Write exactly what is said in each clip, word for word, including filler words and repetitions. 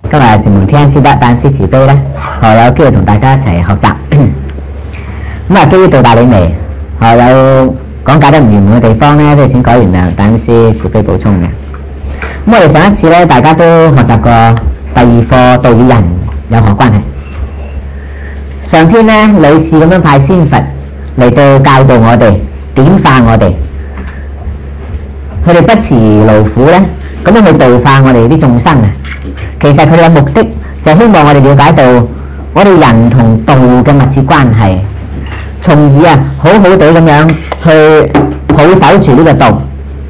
今日是蒙天師德大師慈悲咧，我有機會同大家一齊學習。咁啊，基於道大理微，我有講解得唔完滿嘅地方咧，都請改原諒大師慈悲補充嘅。咁我哋上一次咧，大家都學習過第二課道與人有何關係。上天咧屢次咁樣派仙佛嚟到教導我哋，點化我哋，佢哋不辭勞苦咧，咁樣去度化我哋啲眾生啊。其實佢哋嘅目的就希望我哋了解到我哋人同道嘅密切關係，從而啊好好地咁樣去抱守住呢個道。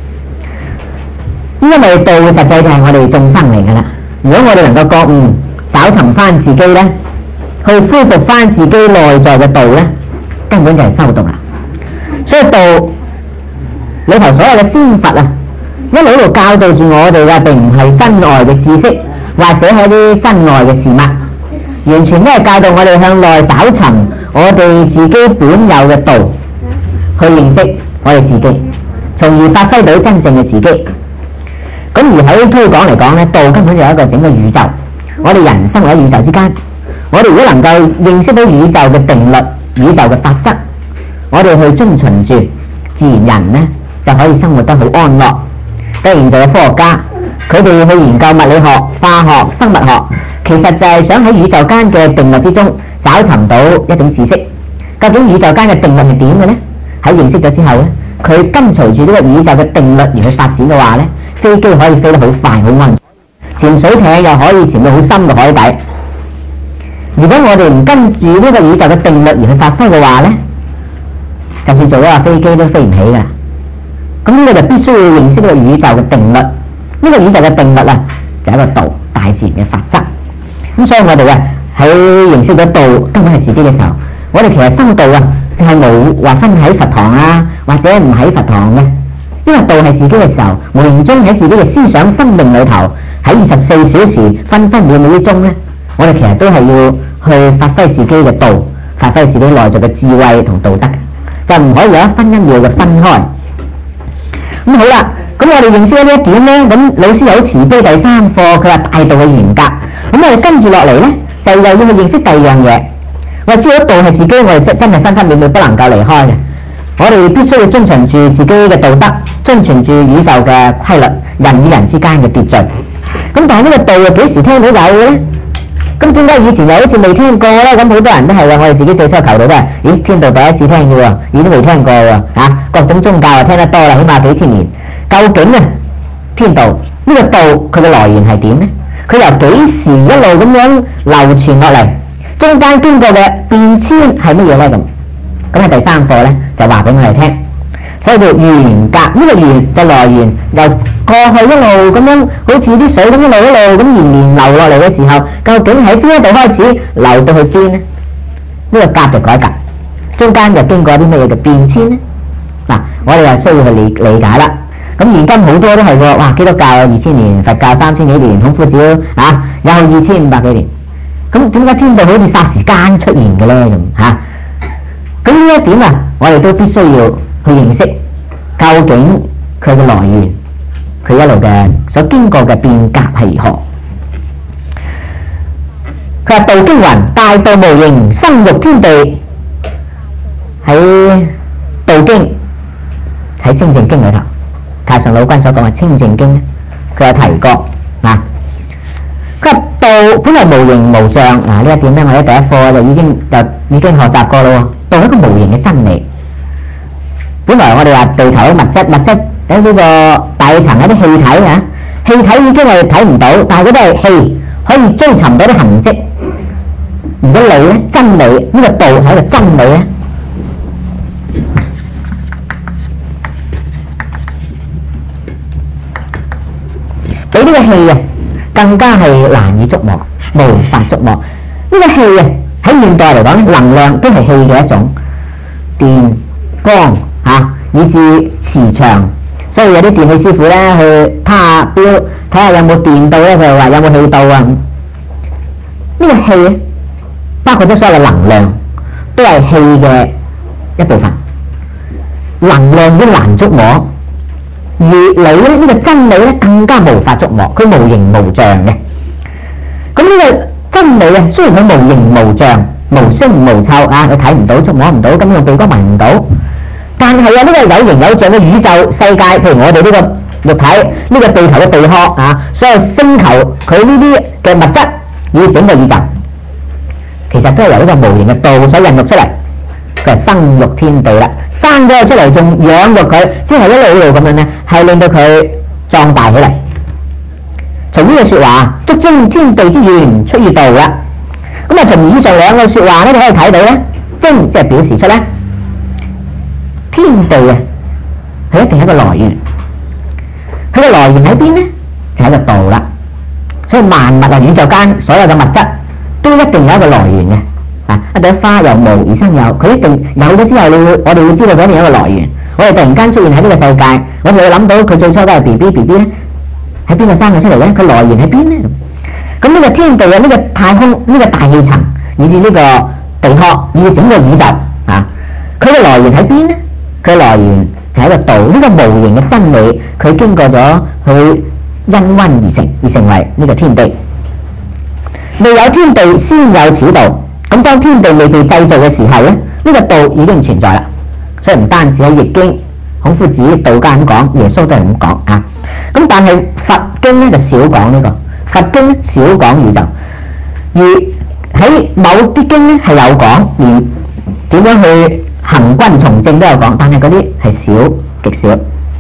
因為道實際就係我哋眾生嚟噶啦。如果我哋能夠覺悟，找尋翻自己咧，去恢復翻自己內在嘅道咧，根本就係修道啦。所以道裏頭所有嘅仙佛啊，一路喺度教導住我哋嘅，並唔係身外嘅知識，或者係啲身外嘅事物，完全都係教導我哋向內找尋我哋自己本有嘅道，去認識我哋自己，從而發揮到真正嘅自己。咁而喺推廣嚟講咧，道根本就係一個整個宇宙。我哋人生喺宇宙之間，我哋如果能夠認識到宇宙嘅定律、宇宙嘅法則，我哋去遵循住，自然人咧就可以生活得好安樂。當然就有科學家，佢哋去研究物理學、化學、生物學，其實就係想喺宇宙間嘅定律之中找尋到一種知識。究竟宇宙間嘅定律係點嘅呢？喺認識咗之後咧，佢跟隨住呢個宇宙嘅定律而去發展嘅話咧，飛機可以飛得好快好安全，潛水艇又可以潛到好深嘅海底。如果我哋唔跟住呢個宇宙嘅定律而去發揮嘅話咧，就算做咗架飛機都飛唔起㗎。咁呢個就必須要認識呢個宇宙嘅定律。呢個宇宙嘅定律啊，就係一個道，大自然嘅法則。咁所以我哋啊喺認識咗道根本係自己嘅時候，我哋其實修道啊就係冇話分喺佛堂啊，或者唔喺佛堂嘅。因為道係自己嘅時候，無形中喺自己嘅思想生命裏頭，喺二十四小時分分秒秒之中咧，我哋其實都係要去發揮自己嘅道，發揮自己內在嘅智慧同道德，就唔可以有一分一秒嘅分開。咁好啦，咁我哋認識咗呢一點咧，咁老師有好慈悲第三課，佢話大道嘅原則。咁我哋跟住落嚟咧，就又要去認識第二樣嘢。我知道道係自己，我哋真真係分分秒秒不能夠離開嘅。我哋必須要遵循住自己嘅道德，遵循住宇宙嘅規律，人與人之間嘅秩序。咁但係呢個道又幾時聽到有嘅咧？咁點解以前又好似未聽過咧？咁好多人都係話我哋自己最初求道都係，咦，天道第一次聽嘅喎，咦都未聽過喎，啊，各種宗教又聽得多啦，起碼幾千年。究竟啊，天道呢個道佢嘅來源係點咧？佢由幾時一路咁樣流傳落嚟？中間經過嘅變遷係乜嘢咧？咁咁喺第三課咧就話俾我哋聽。所以叫緣格，呢個緣就來源由過去一路咁樣，好似啲水咁一路一路咁延綿流落嚟嘅時候，究竟喺邊一度開始流到去邊呢？呢個格嘅改革，中間就經過啲乜嘢嘅變遷呢？嗱，我哋又需要去理理解啦。咁現今好多都係喎，哇！基督教二千年，佛教三千幾年，孔夫子啊有二千五百幾年。咁點解天道好似霎時間出現嘅咧？咁嚇，咁呢一點啊，我哋都必須要去認識究竟佢嘅來源，佢一路嘅所經過嘅變革係如何。佢話道經云：大道無形，生育天地。喺道經喺清淨經裏頭，太上老君所講嘅清淨經咧，佢有提過啊。佢話道本來無形無象，嗱呢一點咧，我喺第一課就已經就已經學習過咯。道係一個無形嘅真理。本來我哋話地球嘅物質，物質喺呢個大氣層有啲氣體啊，氣體已經係睇唔到，但係嗰啲係氣，可以追尋到啲痕跡。如果理咧，真理呢個道係一個真理咧，比呢個氣啊更加係難以觸摸，無法觸摸。呢個氣啊喺現代嚟講，能量都係氣嘅一種，電、光。啊，以至磁場，所以有啲電氣師傅咧去睇下表，睇下有冇電到咧，佢話有冇氣到啊。呢、這個氣包括咗所有嘅能量，都係氣嘅一部分。能量已經難觸摸，而理咧呢、這個真理咧更加無法觸摸，佢無形無象嘅。 咁呢個真理啊，雖然佢無形無象、無聲無臭啊，你睇唔到、觸摸唔到，咁用鼻哥聞唔到，但係啊，呢個有形有象嘅宇宙世界，譬如我哋呢個肉體、呢個地球嘅地殼啊，所有星球佢呢啲嘅物質，以整個宇宙，其實都係由呢個無形嘅道所孕育出嚟。佢係生育天地啦，生咗佢出嚟，仲養育佢，即係一路一路咁樣咧，係令到佢壯大起嚟。從呢句説話，足證天地之源出於道啦。咁啊，從以上兩句説話咧，你可以睇到咧，證即係表示出咧，天地啊，係一定係一個來源。佢嘅來源喺邊咧？就喺個道啦。所以萬物啊，宇宙間所有嘅物質都一定有一個來源嘅。啊，一朵花由無而生有，佢一定有咗之後，你會我哋會知道嗰一定有一個來源。我哋突然間出現喺呢個世界，我哋會諗到佢最初都係 B B B B 咧，喺邊個生佢出嚟咧？佢來源喺邊咧？咁呢個天地啊，呢個太空，呢個大氣層，以至呢個地殼，以至整個宇宙啊，佢嘅來源喺邊咧？佢嘅來源就喺個道，呢個無形嘅真理，佢經過咗去因溫而成，而成為呢個天地。未有天地，先有此道。咁當天地未被製造嘅時候咧，呢個道已經存在啦。所以唔單止喺易經、孔夫子、道家咁講，耶穌都係咁講啊。咁但係佛經咧就少講呢個，佛經咧少講宇宙，而喺某啲經咧係有講，而點樣去行軍從政都有講，但係嗰啲係少極少。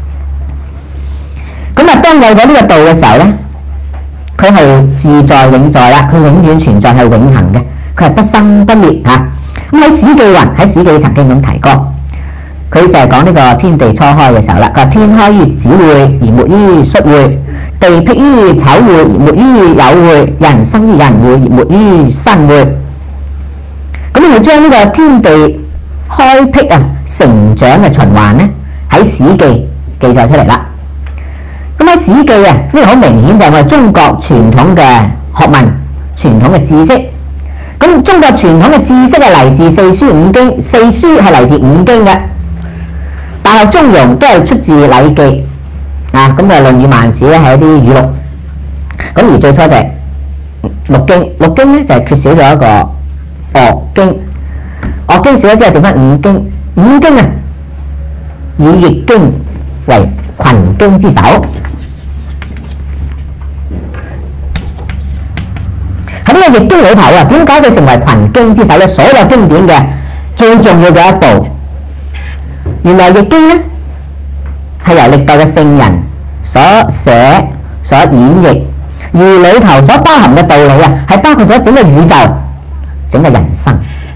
咁啊，當有咗呢個道嘅時候咧，佢係自在永在啦，佢永遠存在係永恆嘅。佢係不生不滅嚇。咁喺《史記》雲喺《史記》曾經咁提過，佢就係講呢個天地初開嘅時候啦。佢話天開於子會而沒於戌會，地辟於丑會而沒於酉會，人生於壬會而沒於申會。咁佢將呢個天地開辟啊成長嘅循環咧喺《史記》記載出嚟啦。咁喺《史記》啊呢個好明顯就係我哋中國傳統嘅學問、傳統嘅知識。咁中國傳統嘅知識係嚟自四書五經，四書係嚟自五經嘅，但係中庸都係出自《禮記》啊。咁啊，《論語》《孟子》咧係一啲語錄。咁而最初就係六經，六經咧就係缺少咗一個樂經，樂經少咗之後剩翻五經，五經啊以易經為群經之首。喺呢個易經裏頭啊，點解佢成為群經之首咧？所有經典嘅最重要嘅一步，原來易經咧係由歷代嘅聖人所寫、所演繹，而裏頭所包含嘅道理啊，係包括咗整個宇宙、整個人生。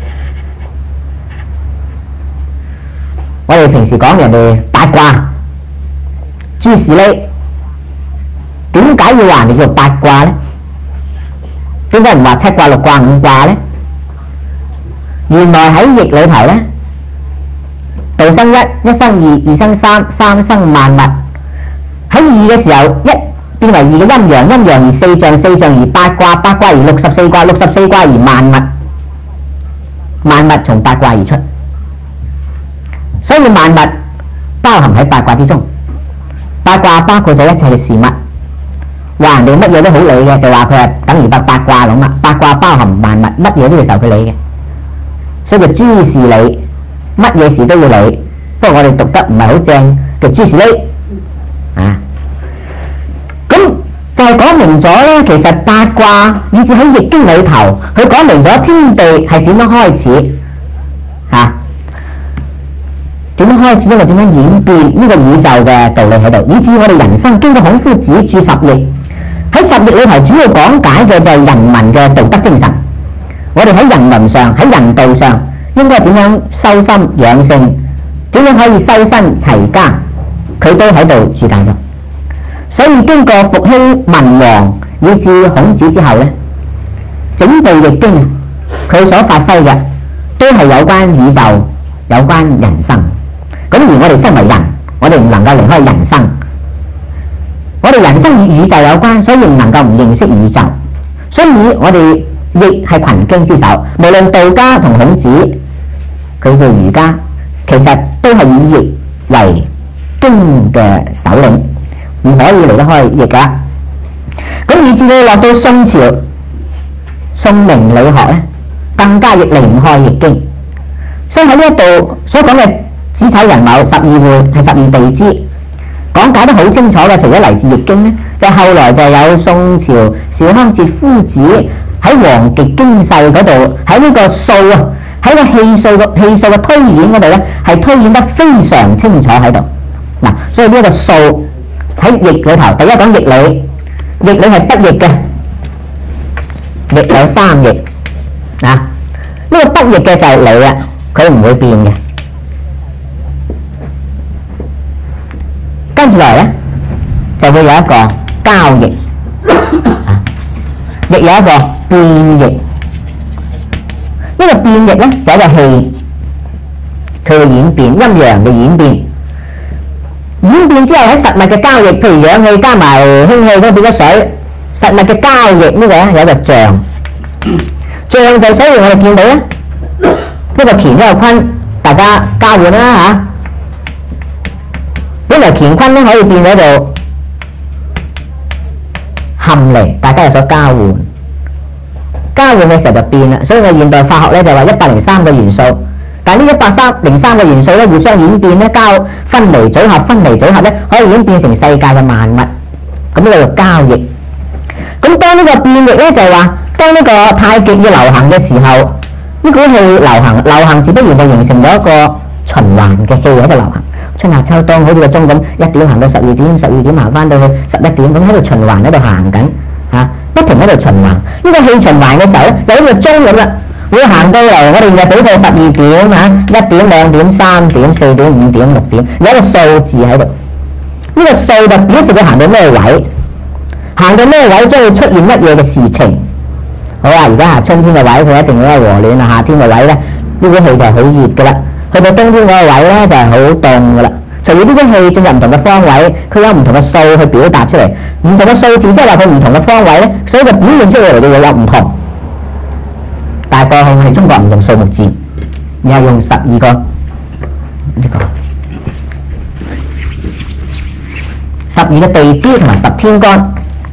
我哋平時講人哋八卦、諸事呢，點解要話人哋叫八卦咧？點解唔話七卦、六卦、五卦咧？原來喺易裏頭咧，道生一，一生二，二生三，三生萬物。喺二嘅時候，一變為二嘅陰陽，陰陽而四象，四象而八卦，八卦而六十四卦，六十四卦而萬物。萬物從八卦而出，所以萬物包含喺八卦之中。八卦包括咗一切嘅事物。話人哋乜嘢都好理嘅，就話佢係等於八八卦咁啦。八卦包含萬物，乜嘢都要受佢理嘅，所以就諸事理，乜嘢事都要理。不過我哋讀得唔係好正，叫諸事理啊。咁就係講明咗咧，其實八卦以至喺易經裏頭，佢講明咗天地係點樣開始嚇，點樣開始，因為點樣演變呢個宇宙嘅道理喺度，以至我哋人生經過孔夫子注十翼。喺十翼裏頭主要講解嘅就係人民嘅道德精神。我哋喺人倫上、喺人道上應該點樣修心養性，點樣可以修身齊家，佢都喺度注解咗。所以經過復興文王以至孔子之後咧，整部易經佢所發揮嘅都係有關宇宙、有關人生。咁而我哋身為人，我哋唔能夠離開人生。我哋人生與宇宙有關，所以唔能夠唔認識宇宙。所以我哋亦係群經之首。無論道家同孔子，佢嘅儒家，其實都係以易為經嘅首領，唔可以離得開易噶。咁以至到落到宋朝， 宋明理學咧更加亦離唔開易經，所以喺呢一度所講嘅子丑寅卯十二會係十二地支，講解得好清楚嘅。除咗嚟自易經咧，就後來就有宋朝邵康節夫子喺《皇極經世》嗰度，喺呢個數啊，喺個氣數嘅氣數嘅推演嗰度咧，係推演得非常清楚喺度。嗱，所以呢一個數喺易裏頭，第一講易理，易理係得易嘅，易有三易啊。呢個得易嘅就係理啊，佢唔會變嘅。跟住嚟咧，就會有一個交易啊，亦有一個變易。呢個變易咧就係一個氣，佢嘅演變，陰陽嘅演變。演變之後喺實物嘅交易，譬如氧氣加埋氫氣都變咗水，實物嘅交易呢個咧有一個象，象就所以我哋見到咧，一個乾一個坤，大家交換啦嚇。本來乾坤咧可以變咗做含離，大家有所交換，交換嘅時候就變啦。所以我現代化學咧就話一百零三個元素。但係呢一百零三個元素咧互相演變咧，交分離組合，分離組合咧可以演變成世界嘅萬物，咁呢個叫交易。咁當呢個變易咧就係話，當呢個太極要流行嘅時候，呢股氣流行，流行自不然就形成咗一個循環嘅氣喺度流行。春夏秋冬好似個鐘咁，一點行到十二點，十二點行翻到去十一點，咁喺度循環喺度行緊嚇，不停喺度循環。呢個氣循環嘅時候咧，就好似個鐘咁啦。會行到嚟，我哋就俾佢十二點嚇，一點、兩點、三點、四點、五點、六點，有一個數字喺度。呢個數就表示佢行到咩位，行到咩位將會出現乜嘢嘅事情。好啊，而家係春天嘅位，佢一定要和暖啊；夏天嘅位咧，呢啲氣就係好熱噶啦。去到冬天嗰個位咧，就係好凍噶啦。隨住呢啲氣進入唔同嘅方位，佢有唔同嘅數去表達出嚟，唔同嘅數字即係話佢唔同嘅方位咧，所以佢表現出嚟嘅會有唔同。但係過去我哋中國唔用數目字，而係用十二個呢個十二個地支同埋十天干。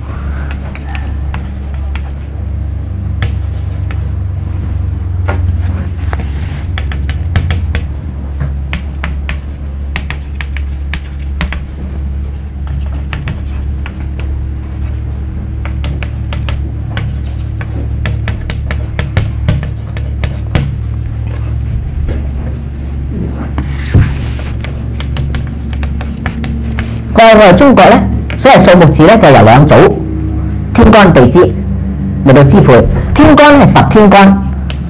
我哋中國咧，所謂數目字咧就由兩組天干地支嚟到支配。天干係十天干，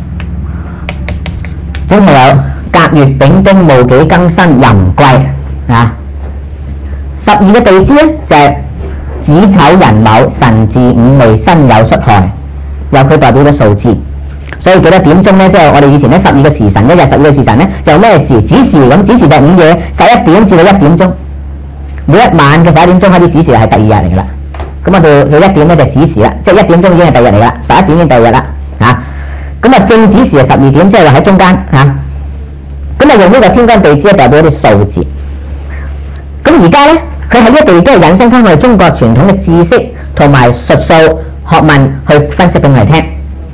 總係有甲乙丙丁戊己庚辛壬癸啊。十二個地支咧就係子丑寅卯辰巳午未申酉戌亥，有佢代表嘅數字。所以幾多點鐘咧？即係我哋以前咧十二個時辰，一日十二個時辰咧就咩時？子時，咁子時就係午夜十一點至到一點鐘。每一晚嘅十一點鐘開始子時係第二日嚟㗎啦，咁我哋佢一點咧就子時啦，即係一點鐘已經係第二日嚟啦，十一點已經第二日啦嚇。咁啊正子時係十二點，即係話喺中間嚇。咁啊用呢個天干地支代表一啲數字。咁而家咧，佢喺呢一度亦都係引申翻我哋中國傳統嘅知識同埋術數學問去分析俾我哋聽。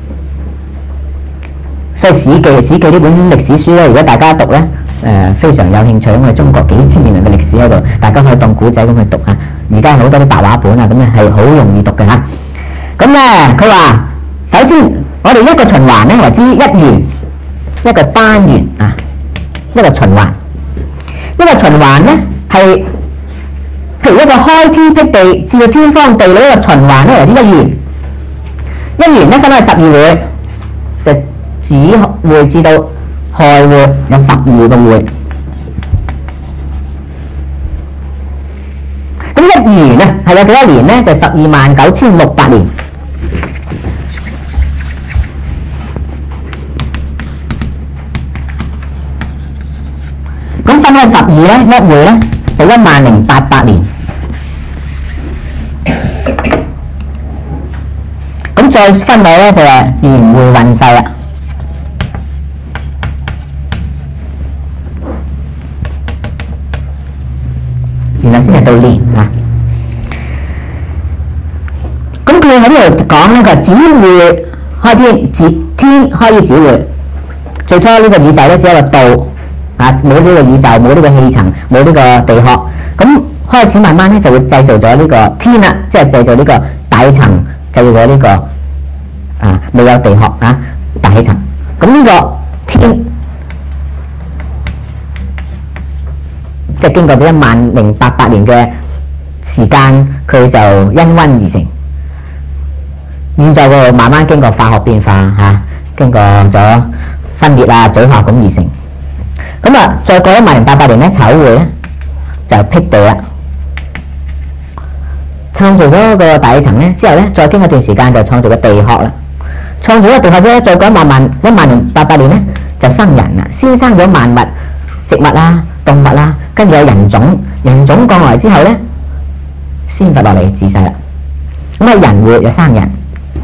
所以史記史記呢本歷史書咧，如果大家讀咧。誒、呃、非常有興趣，因為中國幾千年嘅歷史喺度，大家可以當古仔咁去讀啊！而家好多啲白話本啊，咁咧係好容易讀嘅嚇。咁咧佢話，首先我哋一個循環咧為之一元，一個單元啊，一個循環。一個循環咧係譬如一個開天闢地至到天荒地老一個循環咧為之一元。一元咧分開十二會，就子會至到亥會有十二個會，咁一元啊係有幾多年呢？就十二萬九千六百年。咁分開十二咧，一會咧就一萬零八百年。咁再分落咧就係元會運勢啦。然後先係到年啊，咁佢喺呢度講呢個子會開天自天開於指會，最初呢個宇宙咧只係一個道啊，冇呢個宇宙，冇呢個氣層，冇呢個地殼，咁開始慢慢咧就會製造咗呢個天啦，即係製造呢個大氣層，製造咗呢個啊未有地殼啊大氣層，咁呢個天即係經過咗一萬零八百年嘅時間，佢就因溫而成。現在佢慢慢經過化學變化嚇、啊，經過咗分裂啊組合咁而成。咁啊，再過一萬零八百年咧，炒會咧就辟地啦，創造咗個大氣層咧之後咧，再經過一段時間就創造個地殼啦。創造咗地殼之後咧，再過一萬萬一萬零八百年咧就生人啦，先生咗萬物、植物啦、動物啦，跟住有人種，人種降落嚟之後咧，先佛落嚟自世啦。咁啊，人會有生人。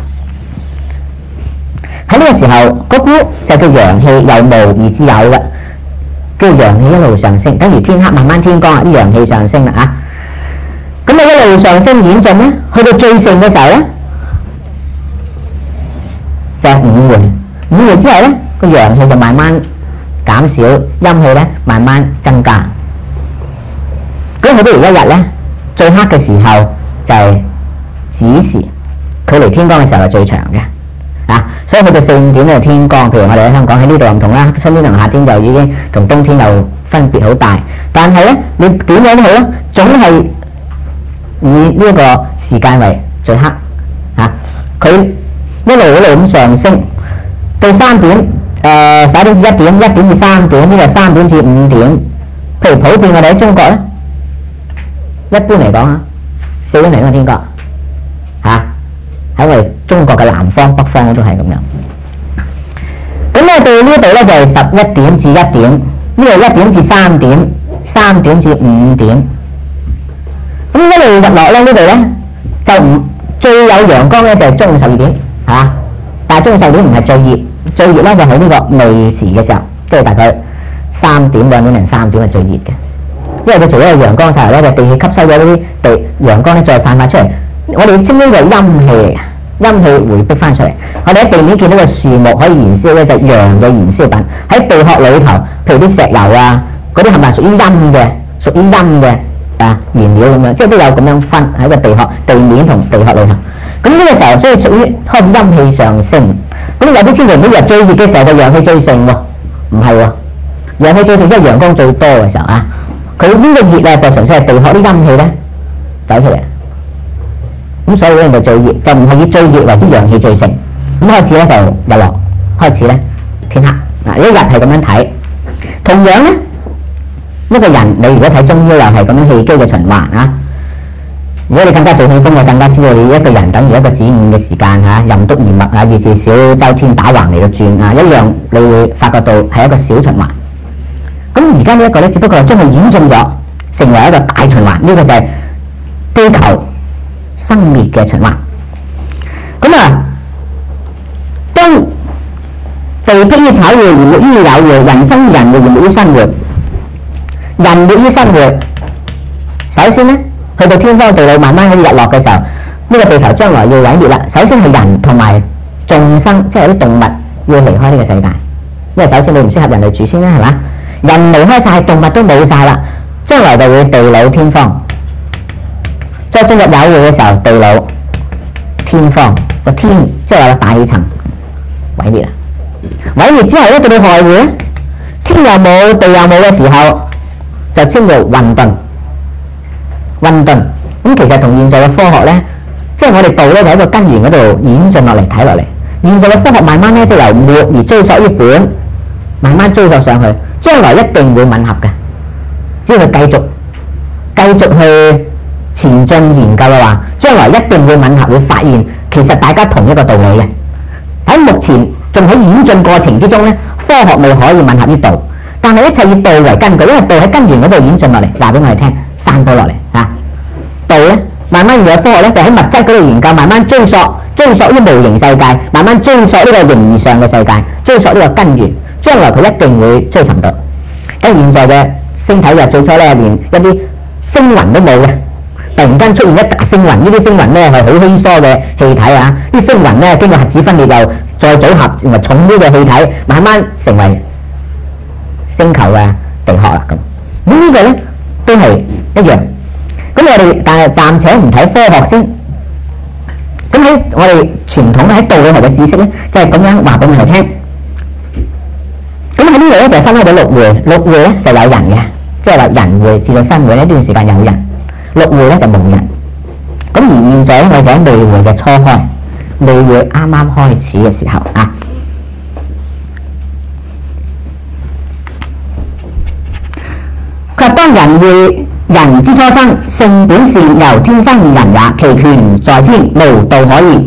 喺呢個時候，嗰股就叫陽氣由無而至有嘅，叫陽氣一路上升，等於天黑慢慢天光啊，啲陽氣上升啦啊。咁啊一路上升演進咧，去到最盛嘅時候咧，就係五會。五會之後咧，個陽氣就慢慢減少，陰氣咧慢慢增加。咁去到而一日咧，最黑嘅時候就係子時，距離天光嘅時候係最長嘅。啊，所以去到四五點咧天光，譬如我哋喺香港喺呢度唔同啦，春天同夏天就已經同冬天又分別好大。但係咧，你點樣都好啦，總係以呢一個時間為最黑。啊，佢一路一路咁上升，到三點，誒十一點至一點，一點至三點，呢個三點至五點。譬如普遍我哋喺中國咧，一般嚟講啊，四點零個天光，嚇。喺我哋中國嘅南方、北方都係咁樣。咁咧到呢度咧就係十一點至一點，呢度一點至三點，三點至五點。咁一路日落咧，呢度咧就唔最有陽光咧就係中午十二點嚇，但係中午十二點唔係最熱，最熱咧就喺呢個未時嘅時候，即係大概三點兩點零三點係最熱嘅，因為佢做一個陽光曬咧，就地氣吸收咗呢啲地陽光咧，再散發出嚟。我哋稱呢個陰氣，陰氣回逼翻出嚟。我哋喺地面見到個樹木可以燃燒咧，就陽嘅燃燒品。喺地殼裏頭，譬如啲石油啊，嗰啲係咪屬於陰嘅？屬於陰嘅啊燃料咁樣，即係都有咁樣分喺個地殼、地面同地殼裏頭。咁呢個時候，所以屬於開始陰氣上升。咁有啲千祈唔好以為最熱嘅時候個陽氣最盛喎，唔係喎，陽氣最盛即係陽光最多嘅時候啊。佢呢個熱啊，就純粹係地殼啲陰氣咧走出嚟。咁所以咧就最熱，就唔係以最熱為之陽氣最盛。咁開始咧就日落，開始咧天黑。嗱，一日係咁樣睇。同樣咧，一個人你如果睇中醫又係咁樣氣機嘅循環啊。如果你更加做氣功，就更加知道你一個人等於一個子午嘅時間嚇，任督二脈啊，以至小周天打橫嚟到轉啊，一樣你會發覺到係一個小循環。咁而家呢一個咧，只不過係將佢演進咗，成為一個大循環。呢、這個就係地球生滅嘅循環。咁啊，當地辟於炒會而沒於有會，人生於人會而沒於生會。人沒於生會，首先咧，去到天荒地老慢慢喺日落嘅時候，呢、這個地球將來要毀滅啦。首先係人同埋眾生，即係啲動物要離開呢個世界，因為首先你唔適合人類住先啦，係嘛？人離開晒，動物都冇晒啦，將來就會地老天荒。再進入有會嘅時候，地老天荒，個天即係話個大氣層毀滅啦。毀滅之後咧，到到亥會咧，天又冇地又冇嘅時候，就稱為混沌。混沌咁其實同現在嘅科學咧，即係我哋道咧就喺個根源嗰度演進落嚟睇落嚟。現在嘅科學慢慢咧就由末而追溯於本，慢慢追溯上去，將來一定會吻合嘅。只要佢繼續繼續去前進研究嘅話，將來一定會吻合，會發現其實大家同一個道理嘅。喺目前仲喺演進過程之中咧，科學未可以吻合於道，但係一切以道為根據，因為道喺根源嗰度演進落嚟，話俾我哋聽，散播落嚟啊。道咧，慢慢而有科學咧，就喺物質嗰度研究，慢慢追溯，追溯於無形世界，慢慢追溯呢個形而上嘅世界，追溯呢個根源，將來佢一定會追尋到。因為現在嘅星體就最初咧連一啲星雲都冇嘅， 突然間出現一紮星雲，呢啲星雲咧係好稀疏嘅氣體啊！啲星雲咧經過核子分裂又再組合，同埋重啲嘅氣體，慢慢成為星球嘅地殼啦。咁咁呢個咧都係一樣。咁我哋但係暫且唔睇科學先。咁喺我哋傳統喺道理學嘅知識咧，就係咁樣話俾我哋聽。咁喺呢度咧就分開咗六會，六會咧就有人嘅，即係話人會至到身會呢段時間有人，六會咧就冇人。咁而現在咧我就喺未會嘅初開，未會啱啱開始嘅時候啊。佢話當人會人之初生，性本善，由天生人也，其權在天，無道可言。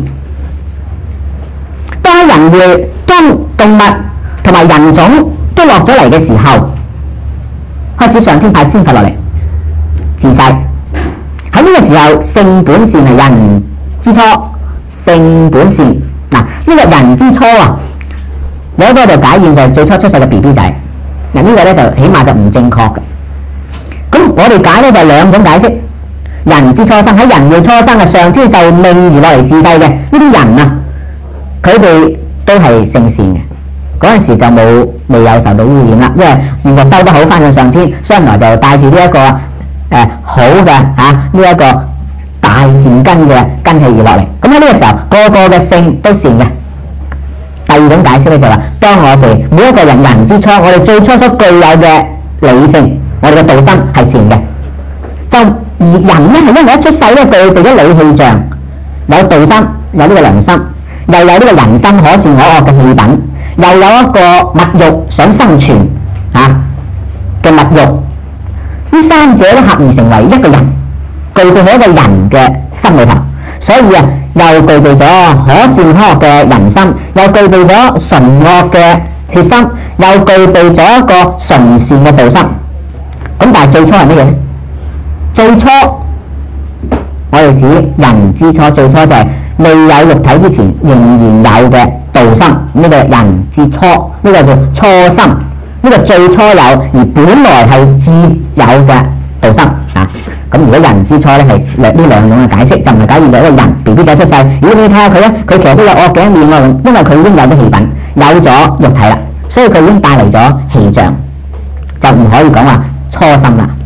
當人會當動物同埋人種都落咗嚟嘅時候，開始上天派仙佛落嚟自細。喺呢個時候，性本善係人之初，性本善嗱，呢、這個人之初啊，有一個就解現就係最初出世嘅 B B 仔。嗱、這個、呢個咧就起碼就唔正確嘅。咁我哋解咧就係兩種解釋。人之初生，喺人會初生係上天受命而落嚟自細嘅呢啲人啊，佢哋都係性善嘅。嗰陣時就冇未有受到污染啦，因為善惡收得好，翻上上天，將來就帶住呢一個誒、呃、好嘅嚇呢一個大善根嘅根氣而落嚟。咁喺呢個時候，個個嘅性都善嘅。第二種解釋咧就話、是，當我哋每一個人人之初，我哋最初所具有嘅理性，我哋嘅道心係善嘅。就而人咧係因為一出世咧具備咗理氣象，有道心，有呢個良心，又有呢個人心可善可惡嘅氣品。又有一個物欲想生存啊嘅物欲，呢三者咧合而成為一個人，具備喺一個人嘅心裏頭。所以啊，又具備咗可善可惡嘅人心，又具備咗純惡嘅血心，又具備咗一個純善嘅道心。咁但係最初係乜嘢咧？最初我哋指人之初，最初就係未有肉體之前仍然有嘅道心，呢、這個人之初，呢、這個叫初心，呢、這個最初有而本來係自有嘅道心啊。咁如果人之初咧係呢兩種嘅解釋，就唔係解現咗一個人 B B 仔出世。如果你睇下佢咧，佢其實都有惡嘅一面喎，因為佢已經有咗氣品，有咗肉體啦，所以佢已經帶嚟咗氣象，就唔可以講話初心啦。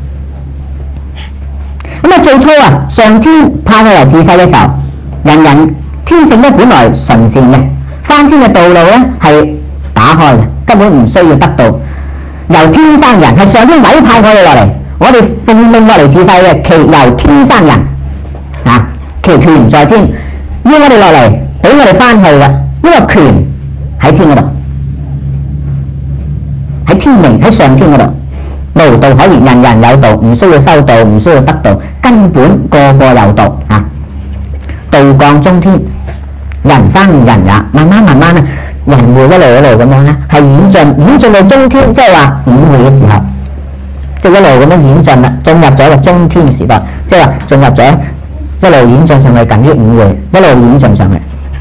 咁啊，最初啊，上天派佢嚟自細嘅時候，人人天性咧本來純善嘅，翻天嘅道路咧係打開嘅，根本唔需要得到。由天生人係上天委派我哋落嚟，我哋奉命落嚟自細嘅，其由天生人啊，其權在天，要我哋落嚟，俾我哋翻去嘅，呢個權喺天嗰度，喺天命喺上天嗰度。無道可言，人人有道，唔需要修道，唔需要得道，根本個個有道啊！道降中天，人生人也，慢慢慢慢咧，人會一路一路咁樣咧，係演進，演進到中天，即係話五會嘅時候，即係一路咁樣演進啦，進入咗個中天時代，即係話進入咗一路演進上去，近於五會，一路演進上去。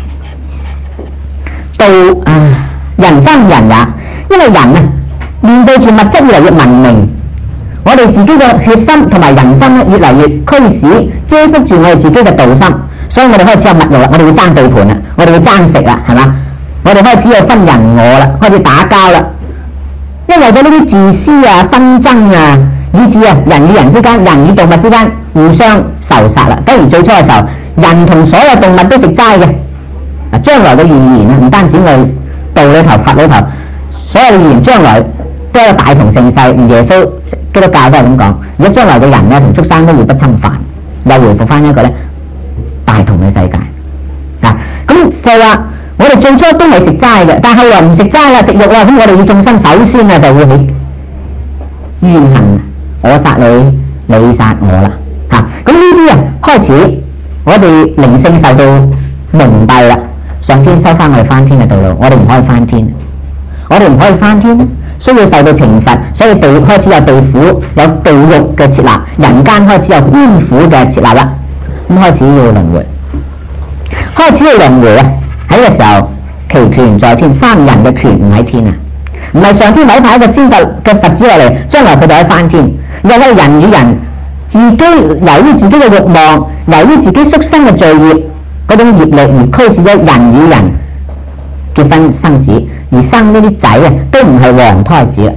道啊，人生人也，因為人啊。面對住物質越嚟越文明，我哋自己嘅血心同埋人心咧越嚟越驅使遮覆住我哋自己嘅道心，所以我哋開始有物欲啦，我哋會爭地盤啦，我哋會爭食啦，係嘛？我哋開始有分人我啦，開始打交啦，因為咗呢啲自私啊、紛爭啊，以至啊人與人之間、人與動物之間互相仇殺啦。假如最初嘅時候，人同所有動物都食齋嘅，啊將來嘅預言啊，唔單止我哋道裏頭、佛裏頭，所有嘅預言將來。都有大同盛世，耶穌基督教都係咁講。如果將來嘅人咧同畜生都互不侵犯，又回復翻一個咧大同嘅世界。嗱，咁就係話我哋最初都係食齋嘅，但係後來唔食齋啦，食肉啦，咁我哋要眾生首先啊就會起怨恨，我殺你，你殺我啦。嚇，咁呢啲啊開始我哋靈性受到蒙蔽啦，上天收翻我哋翻天嘅道路，我哋唔可以翻天，我哋唔可以翻天。需要受到懲罰，所以地開始有地府、有地獄嘅設立，人間開始有官府嘅設立啦。咁開始要輪迴，開始要輪迴啊！喺呢個時候，其權在天，生人嘅權唔喺天啊，唔係上天委派一個先佛嘅佛子落嚟，將來佢就可以翻天。因為人與人自己由於自己嘅慾望，由於自己宿生嘅罪業嗰種業力而驅使咗人與人結婚生子，而生呢啲仔啊都唔係黃胎子。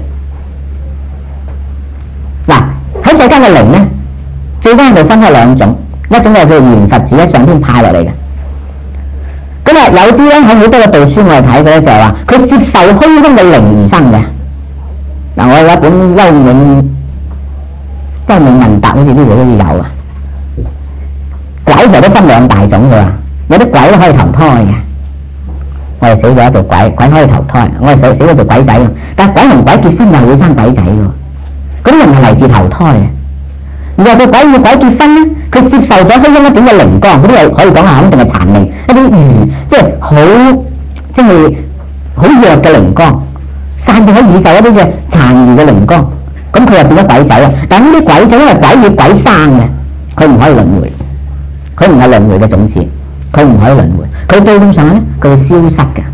嗱，喺世間嘅靈咧，最緊要分開兩種，一種係叫緣佛子，喺上天派落嚟嘅。咁啊，有啲咧喺好多嘅道書我哋睇過咧，就係話佢接受虛空嘅靈而生嘅。嗱，我有一本優滿優滿問答，好似呢度好似有啊。鬼就都分兩大種嘅喎，有啲鬼都可以投胎嘅。我哋死咗做鬼，鬼可以投胎；我哋死死咗做鬼仔，但係鬼同鬼結婚又會生鬼仔嘅。嗰啲人係嚟自投胎嘅。然後佢鬼與鬼結婚咧，佢接受咗虛空一點嘅靈光，嗰啲係可以講係肯定係殘靈，一啲餘即係好即係好弱嘅靈光，散到喺宇宙一啲嘅殘餘嘅靈光，咁佢又變咗鬼仔啦。但係呢啲鬼仔因為鬼與鬼生嘅，佢唔可以輪迴，佢唔係輪迴嘅種子，佢唔可以輪迴，佢基本上咧佢會消失嘅。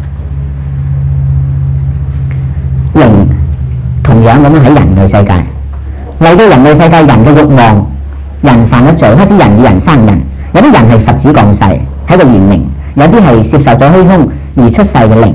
靈同樣咁樣喺人類世界。嚟到人類世界，人嘅慾望，人犯咗罪，開始人與人生人。有啲人係佛子降世，係個原靈；有啲係接受咗虛空而出世嘅靈。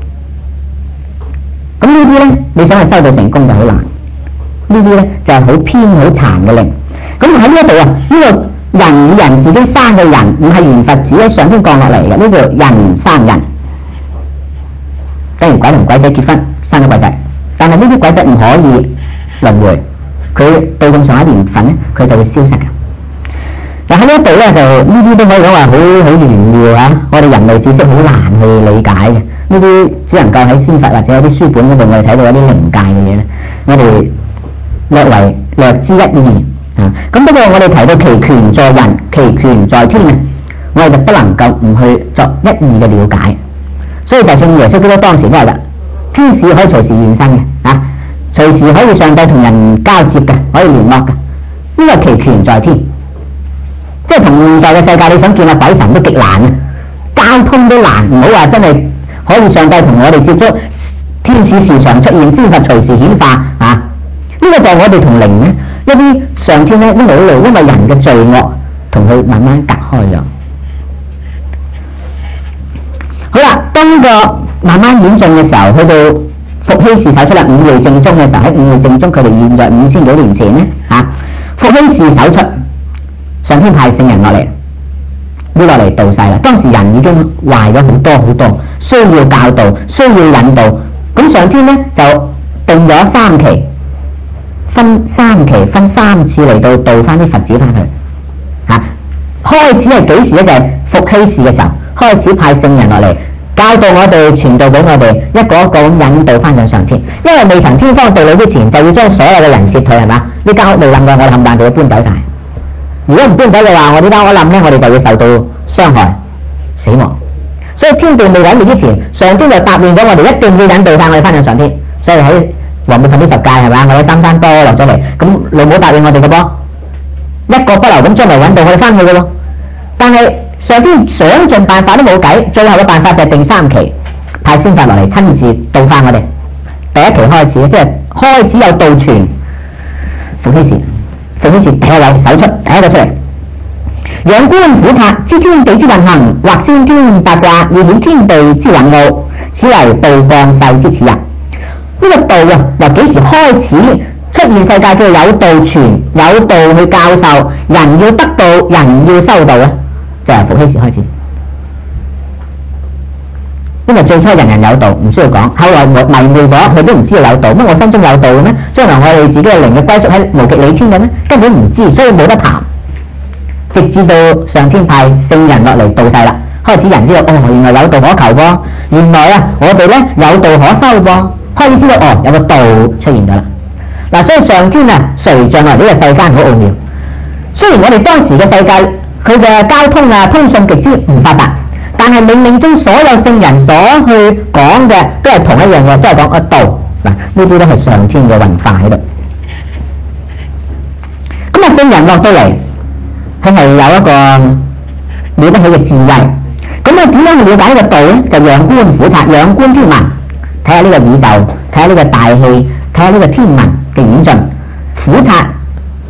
咁呢啲咧，你想去修道成功就好難。呢啲咧就係好偏好殘嘅靈。咁喺呢一度啊，呢、這個人與人自己生嘅人，唔係緣佛子喺上天降落嚟嘅，呢、這個人生人。等於鬼同鬼仔結婚生咗鬼仔，但係呢啲鬼仔唔可以輪迴。佢到咁上一年份咧，佢就會消失嘅。嗱，喺呢一度咧，就呢啲都可以講話好好玄妙啊！我哋人類知識好難去理解嘅，呢啲只能夠喺仙佛或者有啲書本嗰度我哋睇到一啲靈界嘅嘢咧，我哋略為略知一二啊。咁不過我哋提到其權在人，其權在天啊，我哋就不能夠唔去作一二嘅了解。所以就算耶穌基督當時都係啦，天使可以隨時現身嘅啊。隨時可以上帝同人交接嘅，可以聯絡嘅，呢個其權在天，即係同現代嘅世界你想見下鬼神都極難啊，交通都難，唔好話真係可以上帝同我哋接觸，天使時常出現，仙佛隨時顯化啊！呢、這個就係我哋同靈咧一啲上天咧一路一路因為人嘅罪惡同佢慢慢隔開咗。好啦，當呢個慢慢演進嘅時候，去到伏羲氏手出啦，五會正宗嘅時候，喺五會正宗佢哋現在五千幾年前咧嚇，伏羲氏手出，上天派聖人落嚟，呢落嚟度世啦。當時人已經壞咗好多好多，需要教導，需要引導。咁上天咧就定咗三期，分三期分三次嚟到導翻啲佛子翻去嚇。開始係幾時咧？就係、是、伏羲氏嘅時候開始派聖人落嚟。教導我哋，傳道俾我哋，一個一個咁引導翻上上天。因為未曾天荒地老之前，就要將所有嘅人撤退，係嘛？呢間屋未冧嘅，我哋冚唪唥就要搬走晒。如果唔搬走嘅話，我呢間屋冧咧，我哋就會受到傷害、死亡。所以天道未毀滅之前，上天就答應咗我哋，一定要引導晒我哋翻上上天。所以喺黃梅份啲十誡係嘛，我喺三山多落咗嚟，咁老母答應我哋嘅噃，一個不留咁將來引導我哋翻去嘅喎。但係上天想盡辦法都冇計，最後嘅辦法就係定三期，派仙法落嚟親自導翻我哋。第一期開始，即係開始有道傳，伏羲氏，伏羲氏第一位首出，第一個出嚟，仰觀俯察，知天地之運行，或先天八卦，以顯天地之運奧，此為道降世之始也。呢、這個道啊，由幾時開始出現世界叫做有道傳，有道去教授，人要得道，人要修道啊？就係伏羲氏開始，因為最初人人有道，唔需要講。後來迷昧咗，佢都唔知道有道。乜我心中有道嘅咩？將來我哋自己嘅靈嘅歸宿喺無極理天嘅咩？根本唔知，所以冇得談。直至到上天派聖人落嚟度世啦，開始人知道哦，原來有道可求噃。原來啊，我哋咧有道可修噃。開始知道哦，有個道出現咗啦。嗱，所以上天啊，垂象嚟呢個世間好奧妙。雖然我哋當時嘅世界，佢嘅交通啊通訊極之唔發達，但係冥冥中所有聖人所去講嘅都係同一樣嘅，都係講一道。嗱，呢啲都係上天嘅運化喺度。咁啊，聖人落到嚟，佢係有一個了不起嘅智慧。咁啊，點樣去了解呢個道咧？就仰觀俯察，仰觀天文，睇下呢個宇宙，睇下呢個大氣，睇下呢個天文嘅演進。俯察，特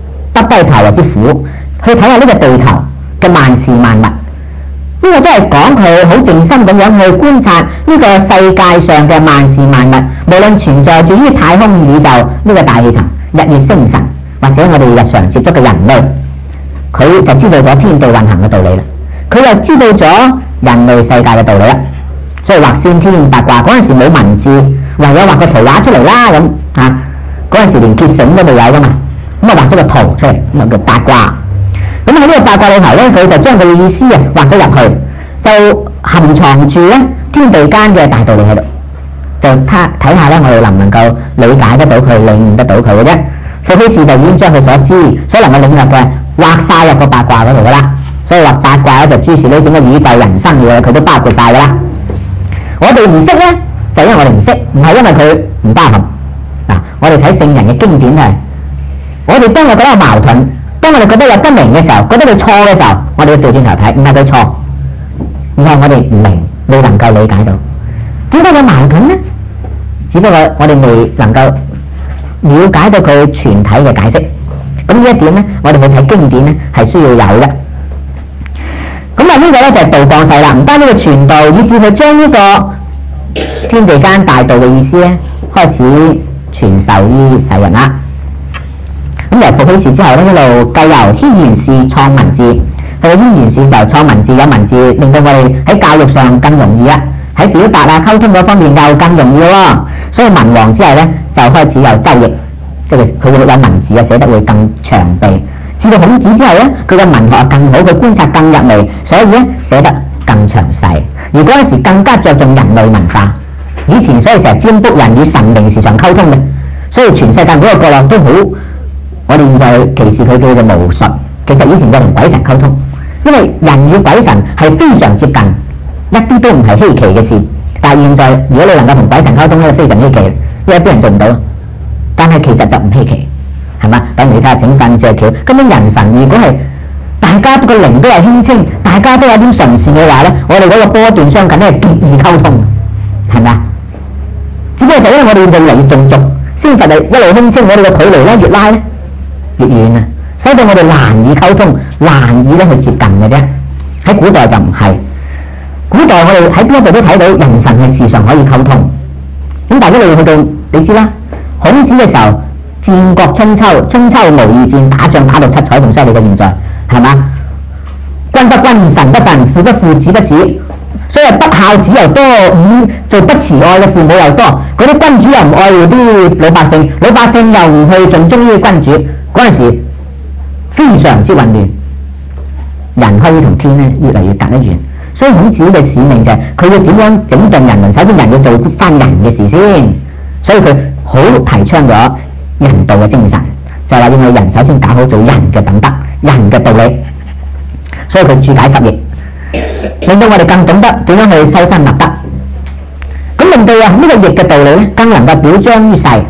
低頭或者苦，去睇下呢個地球嘅萬事萬物。呢個都係講佢好靜心咁樣去觀察呢個世界上嘅萬事萬物，無論存在住於太空宇宙呢個大氣層、日月星辰，或者我哋日常接觸嘅人類，佢就知道咗天地運行嘅道理啦。佢又知道咗人類世界嘅道理啦。所以畫先天八卦嗰陣時冇文字，唯有畫個圖畫出嚟啦咁啊。嗰陣時連結繩都未有噶嘛，咁啊畫咗個圖出嚟，咁啊叫八卦。咁喺呢個八卦裏頭咧，佢就將佢嘅意思啊畫咗入去，就含藏住咧天地間嘅大道理喺度。就睇睇下咧，我哋能唔能夠理解得到佢、領悟得到佢嘅啫。伏羲氏就已經將佢所知、所能夠領悟嘅畫晒入個八卦嗰度噶啦。所以畫八卦咧就諸事呢整個宇宙人生嘅嘢，佢都包括晒噶啦。我哋唔識咧，就因為我哋唔識，唔係因為佢唔包含。嗱，我哋睇聖人嘅經典係，我哋當我覺得有矛盾，當我哋覺得有不明嘅時候，覺得佢錯嘅時候，我哋要調轉頭睇，唔係佢錯，而係我哋唔明，未能夠理解到點解有矛盾呢？只不過我哋未能夠了解到佢全體嘅解釋。咁呢一點咧，我哋去睇經典咧係需要有嘅。咁啊，呢個咧就係道降世啦，唔單止佢傳道，以至佢將呢個天地間大道嘅意思咧開始傳授於世人啦。咁由伏羲氏之後咧，一路繼由軒轅氏創文字，去到軒轅氏就創文字，有文字令到我哋喺教育上更容易啊，喺表達啊溝通嗰方面又更容易咯。所以文王之後咧就開始有周易，即係佢會有文字啊寫得會更詳備。至到孔子之後咧，佢嘅文學更好，佢觀察更入微，所以咧寫得更詳細。而嗰陣時更加着重人類文化，以前所以成日占卜人與神明時常溝通嘅，所以全世界每個角落都好。我哋現在歧視佢叫做巫術，其實以前就同鬼神溝通，因為人與鬼神係非常接近，一啲都唔係稀奇嘅事。但係現在如果你能夠同鬼神溝通咧，非常稀奇，因為一般人做唔到。但係其實就唔稀奇。係嘛？等你睇下整份借橋，根本人神如果係大家個靈都係輕清，大家都有啲純善嘅話咧，我哋嗰個波段相近咧係極易溝通，係咪啊？只不過就因為我哋越嚟越眾族，先佛係一路輕清，我哋嘅距離咧越拉咧越遠啊，使到我哋難以溝通，難以咧去接近嘅啫。喺古代就唔係，古代我哋喺邊一度都睇到人神係時常可以溝通。咁但係一路去到你知啦，孔子嘅時候。戰國春秋，春秋無義戰，打仗打到七彩咁犀利嘅現在，係嘛？君不君，神不神，父不父，子不子，所以不孝子又多，五做不慈愛嘅父母又多，嗰啲君主又唔愛護啲老百姓，老百姓又唔去盡忠於君主，嗰陣時非常之混亂，人可以同天咧越嚟越隔得遠。所以孔子嘅使命就係佢要點樣整頓人倫，首先人要做翻人嘅事先，所以佢好提倡咗人道嘅精神，就係話要我人首先搞好做人嘅品德、人嘅道理，所以佢注解十易，令到我哋更懂得點樣去修身立德。咁令到啊呢個易嘅道理咧，更能夠表彰於世。咁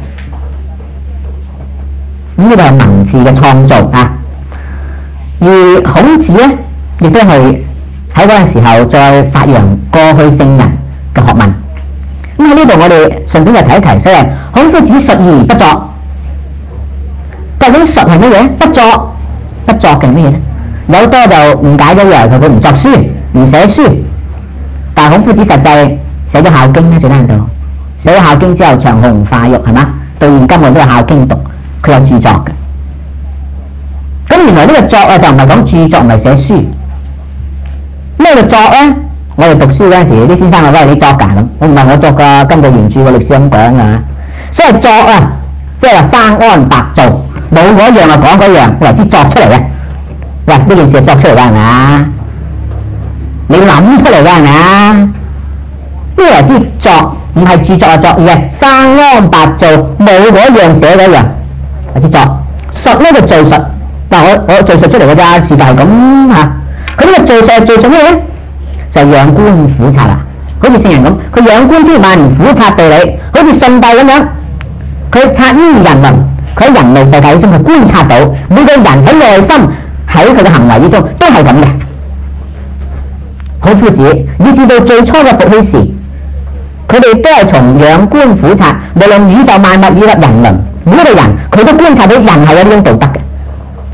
呢個係文字嘅創造啊。而孔子咧，亦都係喺嗰陣時候再發揚過去聖人嘅學問。咁喺呢度我哋順便就提一提，所謂孔夫子述而不作。究竟述係乜嘢？不作，不作嘅乜嘢咧？有多就誤解咗以為佢佢唔作書、唔寫書。但係孔夫子實際寫咗《孝經》咧，最緊要寫咗《孝經》之後長虹化育係嘛？到現今我都有《孝經》讀，佢有著作嘅。咁原來呢個作啊就唔係講著作，唔係寫書。咩叫作咧？我哋讀書嗰陣時，啲先生話：喂，你作㗎咁？我唔係我作㗎，根據原著嘅歷史咁講㗎。所以作啊，即係話生安白造。冇嗰樣啊，講嗰樣，為之作出嚟嘅。喂，呢件事係作出嚟㗎係咪啊？你諗出嚟㗎係咪啊？呢個為之作，唔係著作啊作，而係生安白造，冇嗰樣寫嗰樣，為之作。述呢個敘述，但我我敘述出嚟嘅咋，事實係咁嚇。佢呢個敘述係敘述咩咧？就係養官苦察啊，好似聖人咁，佢養官天文，苦察地理，好似舜帝咁樣，佢察於人倫。佢喺人類世界之中，佢觀察到每個人喺內心喺佢嘅行為之中都係咁嘅。孔夫子以至到最初嘅伏羲氏，佢哋都係從仰觀俯察，無論宇宙萬物以及人倫，每一個人佢都觀察到人係有呢種道德嘅。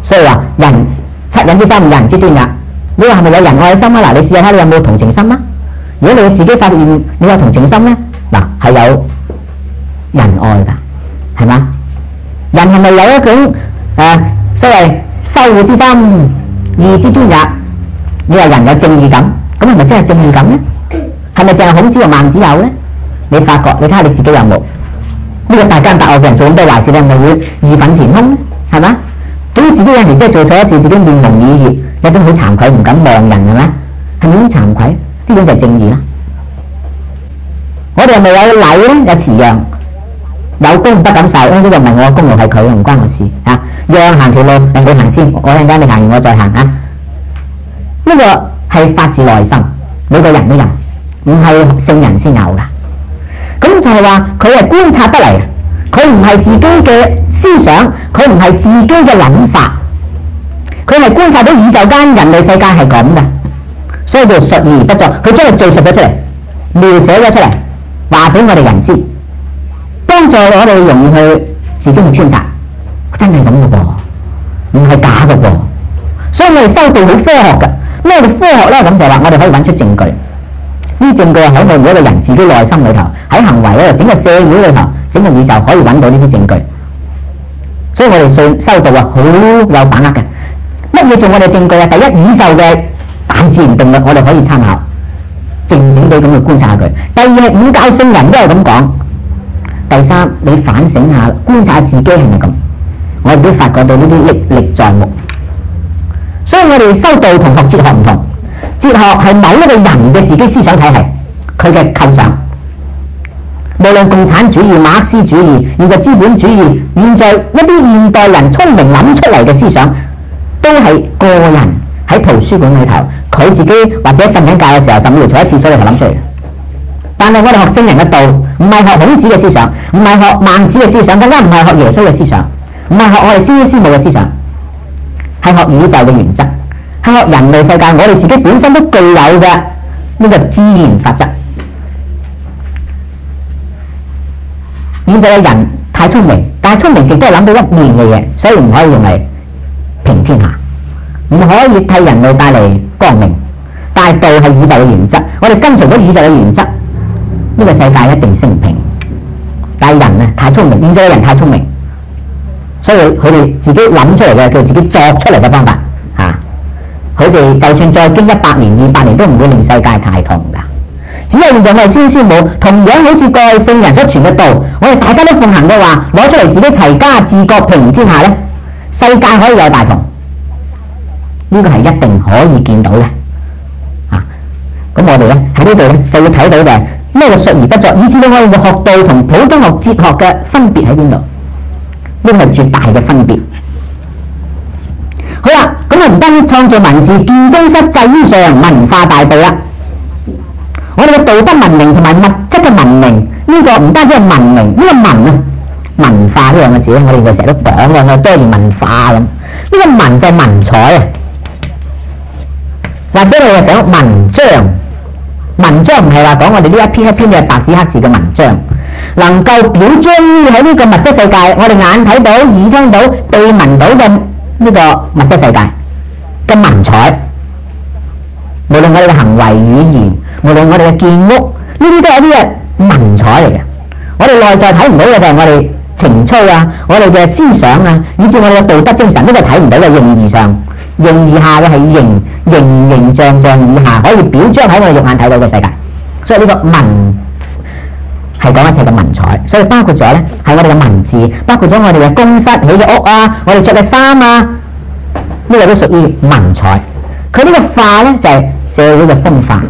所以話人惻隱之心，人之端也。你話係咪有仁愛心啊？嗱，你試下睇你有冇同情心啊？如果你自己發現你有同情心咧，嗱係有仁愛㗎，係嘛？人係咪有一種誒、呃、所謂羞惡之心、義之端也？你話人有正義感，咁係咪真係正義感咧？係咪淨係孔子同孟子有咧？你發覺你睇下你自己有冇？呢、這個大奸大惡嘅人做咁多壞事，你係咪會義憤填胸咧？係嘛？咁自己有時真係做錯一次，自己面紅耳熱，有種好慚愧，唔敢望人係咪？係咪好慚愧？呢種就係正義啦。我哋係咪有禮咧？有辭讓，有功不敢受，呢、這個唔係我嘅功勞，係佢，唔關我事啊！讓行條路，人哋行先，我陣間你行完我再行啊！呢、這個係發自內心，每個人都有，唔係聖人先有㗎。咁就係話佢係觀察得嚟，佢唔係自己嘅思想，佢唔係自己嘅諗法，佢係觀察到宇宙間人類世界係咁嘅，所以叫述而不作。佢將佢敘述咗出嚟，描寫咗出嚟，話俾我哋人知，幫助我哋容易去自己去觀察，真係咁嘅噃，唔係假嘅噃。所以我哋修道好科學嘅，咩叫科學咧？咁就話我哋可以揾出證據。呢啲證據係喺我哋一個人自己內心裏頭，喺行為嗰度，整個社會裏頭，整個宇宙可以揾到呢啲證據。所以我哋修修道啊，好有把握嘅。乜嘢做我哋證據啊？第一，宇宙嘅大自然定律，我哋可以參考，靜靜地咁去觀察下佢。第二，五教聖人都係咁講。第三，你反省下，觀察自己係咪咁？我哋都發覺到呢啲歷歷在目。所以我哋修道同學哲學唔同。哲學係某一個人嘅自己思想體系，佢嘅構想。無論共產主義、馬克思主義、現在資本主義，現在一啲現代人聰明諗出嚟嘅思想，都係個人喺圖書館裏頭，佢自己或者瞓緊覺嘅時候，甚至乎坐喺廁所裏頭諗出嚟。但係我哋學聖人嘅道，唔係學孔子嘅思想，唔係學孟子嘅思想，更加唔係學耶穌嘅思想，唔係學我哋師師母嘅思想，係學宇宙嘅原則。係學人類世界，我哋自己本身都具有嘅呢個自然法則。現在嘅人太聰明，但係聰明亦都係諗到一面嘅嘢，所以唔可以用嚟平天下，唔可以替人類帶嚟光明。但係道係宇宙嘅原則，我哋跟隨咗宇宙嘅原則，呢個世界一定升平。但係人啊太聰明，現在嘅人太聰明，所以佢哋自己諗出嚟嘅，佢自己作出嚟嘅方法嚇。佢哋就算再經一百年、二百年，都唔會令世界太痛㗎。只係現在我哋師師母同樣好似過去聖人所傳嘅道，我哋大家都奉行嘅話，攞出嚟自己齊家治國平天下咧，世界可以有大同。呢個係一定可以見到嘅。啊，咁我哋咧喺呢度咧就要睇到就係咩叫述而不作，以至到我哋嘅學道同普通學哲學嘅分別喺邊度？呢個係絕大嘅分別。好啦，咁啊唔單止創造文字、建工室、製衣上文化大道啦，我哋嘅道德文明同埋物質嘅文明，呢個唔單止係文明，呢個文啊文化呢兩個字咧，我哋就成日都講嘅，我多元文化咁。呢個文就係文采啊，或者我哋想文章，文章唔係話講我哋呢一篇一篇嘅白紙黑字嘅文章，能夠表彰喺呢個物質世界，我哋眼睇到、耳聽到、鼻聞到嘅呢個物質世界嘅文采，無論我哋嘅行為語言，無論我哋嘅建屋，呢啲都係一啲嘅文采嚟嘅。我哋內在睇唔到嘅就係我哋情操啊，我哋嘅思想啊，以至我哋嘅道德精神，呢個睇唔到嘅形而上，形而下嘅係形形形象象以下可以表彰喺我哋肉眼睇到嘅世界。所以呢個文係講一切嘅文采，所以包括咗咧係我哋嘅文字，包括咗我哋嘅宮室起嘅屋啊，我哋着嘅衫啊，呢個都屬於文采。佢呢個化咧就係社會嘅風化。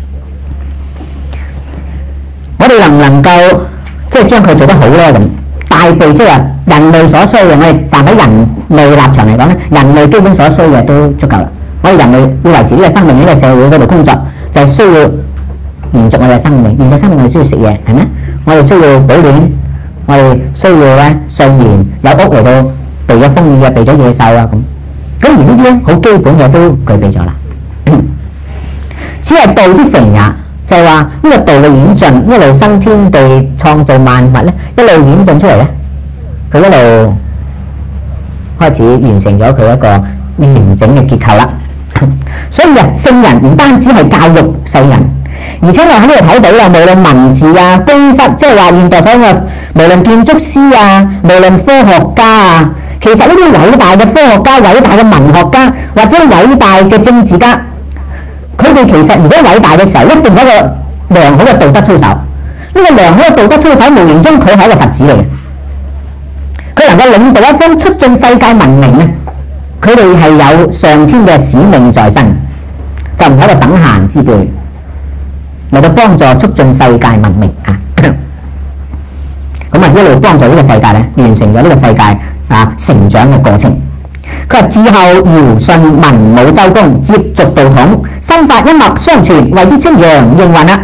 我哋能唔能夠即係將佢做得好咧？咁大地即係話人類所需嘅，我哋站喺人類立場嚟講咧，人類基本所需嘅都足夠啦。我哋人類要維持呢個生命喺呢個社會嗰度工作，就係需要延續我哋嘅生命。延續生命我哋需要食嘢，係咪？我哋需要保暖，我哋需要咧睡眠，有屋嚟到避咗風雨啊，避咗野獸啊咁。咁而呢啲咧好基本嘅都具備咗啦。此係道之成也。就係話呢個道嘅演進，一路生天地創造萬物咧，一路演進出嚟咧，佢一路開始完成咗佢一個完整嘅結構啦。所以啊，聖人唔單止係教育世人，而且我喺呢度睇到啦，無論文字啊、公室，即係話現代所謂嘅無論建築師啊、無論科學家啊，其實呢啲偉大嘅科學家、偉大嘅文學家或者偉大嘅政治家，佢哋其實如果偉大嘅時候，一定有一個良好嘅道德操守。呢個良好嘅道德操守，無形中佢係一個佛子嚟嘅，佢能夠領導一方促進世界文明咧。佢哋係有上天嘅使命在身，就唔喺度等閒之輩，嚟到幫助促進世界文明啊！咁啊，一路幫助呢個世界咧，完成咗呢個世界啊成長嘅過程。佢話：自後堯舜文武周公接續道統，心法一脈相傳，為之稱陽應運啦。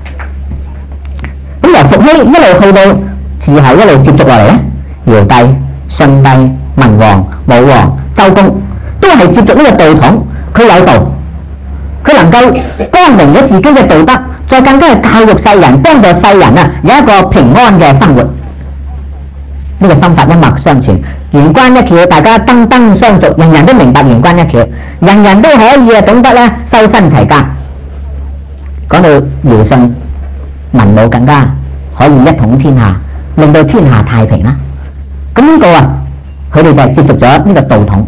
咁由伏羲一路去到自後一路接續落嚟咧，堯帝、舜帝、文王、武王、周公都係接續呢個道統，佢有道，佢能夠光明咗自己嘅道德，再更加係教育世人，幫助世人啊有一個平安嘅生活。呢、這個心法一脈相傳，玄關一竅，大家燈燈相續，人人都明白玄關一竅，人人都可以啊懂得咧修身齊家。講到堯舜文武更加可以一統天下，令到天下太平啦。咁呢個啊，佢哋就係接續咗呢個道統。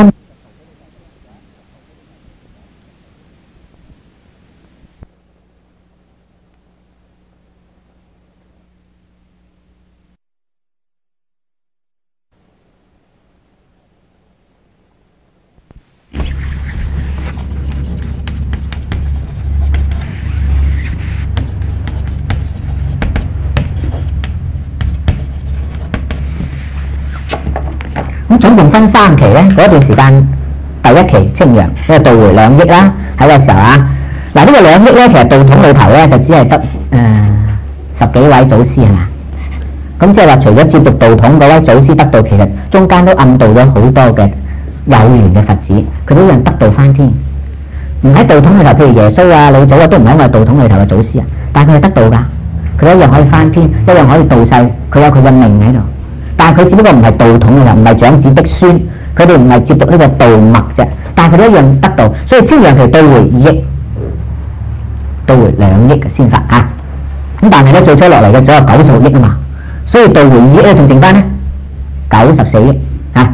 咁總共分三期咧，嗰段時間第一期稱揚，呢個度回兩億啦，喺個時候啊，嗱、這、呢個兩億咧，其實道統裏頭咧就只係得誒十幾位祖師係嘛，咁即係話除咗接續道統嗰位祖師得道，其實中間都暗度咗好多嘅有緣嘅佛子，佢都讓得道翻天。唔喺道統裏頭，譬如耶穌啊、老祖啊，都唔係因為道統裏頭嘅祖師啊，但係佢係得道㗎，佢一樣可以翻天，一樣可以度世，佢有佢嘅命喺度。但係佢只不過唔係道統嘅，唔係長子嫡孫，佢哋唔係接續呢個道脈啫。但係佢都一樣得道，所以稱揚其度回二億，度回兩億嘅先法啊。咁但係咧，最初落嚟嘅仲有九十六億啊嘛，所以度回二億咧，仲剩翻咧九十四億啊。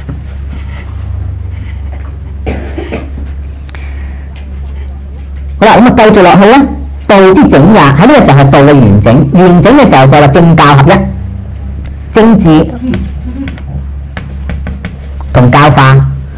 好啦，咁啊繼續落去咧，道之整也，喺呢個時候係道嘅完整，完整嘅時候就係話政教合一。政治同教化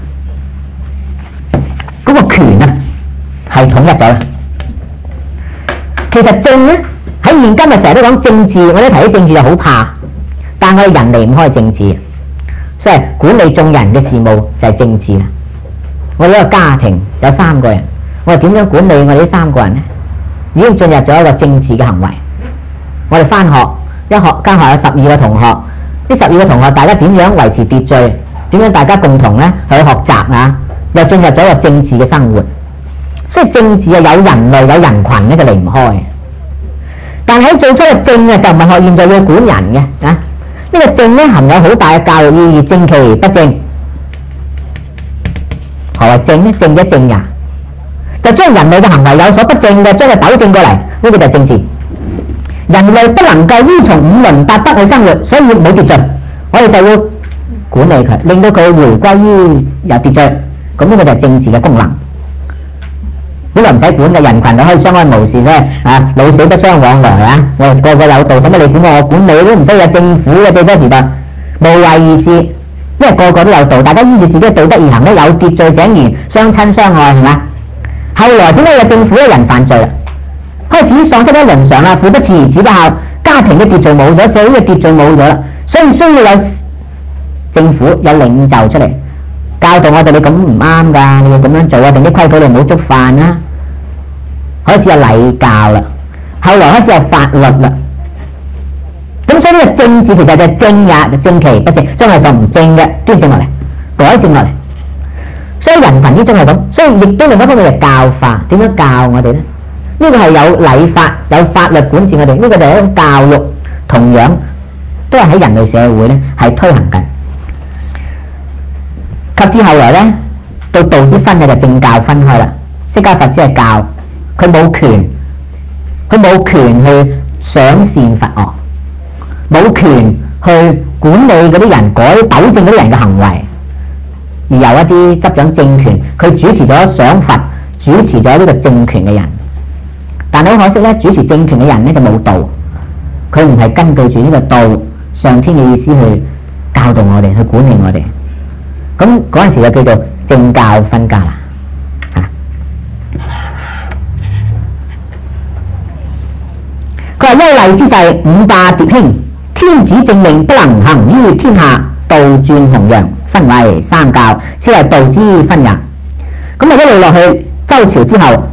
嗰個權啊係統一咗啦。其實政咧喺現今日成日都講政治，我哋提起政治就好怕，但係我哋人離唔開政治，所以管理眾人嘅事務就係政治啦。我哋一個家庭有三個人，我哋點樣管理我哋呢三個人呢？已經進入咗一個政治嘅行為。我哋翻學。一學間學有十二個同學，呢十二個同學大家點樣維持秩序？點樣大家共同咧去學習啊？又進入咗一個政治嘅生活，所以政治啊有人類有人群咧就離唔開。但係喺最初嘅政啊就唔係學現在要管人嘅啊，呢、這個政咧含有好大嘅教育意義，正其不正。何謂正咧？正一正也，就將人類嘅行為有所不正嘅，將佢糾正過嚟，呢、這個就係政治。人類不能夠依從五倫八德去生活，所以冇秩序，我哋就要管理佢，令到佢回歸於有秩序。咁呢個就係政治嘅功能。本來唔使管嘅，人群就可以相安無事啫。啊，老死不相往來啊！我哋個個有道，使乜你管我？我管你都唔需要有政府嘅。最初時代無為而治，因為個個都有道，大家依住自己嘅道德而行咧，有秩序井然，相親相愛係嘛？後來點解有政府咧？人犯罪啦。開始喪失咗倫常啦，父不慈兒子不孝，家庭嘅秩序冇咗，社會嘅秩序冇咗啦，所以需要有政府有領袖出嚟教導我哋，你咁唔啱㗎，你要咁樣做啊，定啲規矩你唔好觸犯啦。開始有禮教啦，後來開始有法律啦。咁所以呢個政治其實就係正也，就正其不正，將來就唔正嘅端正落嚟，改正落嚟。所以人群之中係咁，所以亦都另一方面係教化，點樣教我哋咧？呢個係有禮法、有法律管治我哋，呢、這個就係一種教育，同樣都係喺人類社會咧係推行緊。 及至後來咧，到道之分嘅就正教分開啦。釋迦佛只係教，佢冇權，佢冇權去賞善罰惡，冇權去管理嗰啲人，改糾正嗰啲人嘅行為，而由一啲執掌政權，佢主持咗賞罰，主持咗呢個政權嘅人。但係好可惜咧，主持政權嘅人咧就冇道，佢唔係根據住呢個道上天嘅意思去教導我哋，去管理我哋。咁嗰陣時就叫做政教分家啦。佢話優麗之際，五霸迭興，天子政令不能行於天下，道轉弘揚，分為三教，此為道之分也。咁啊一路落去，周朝之後，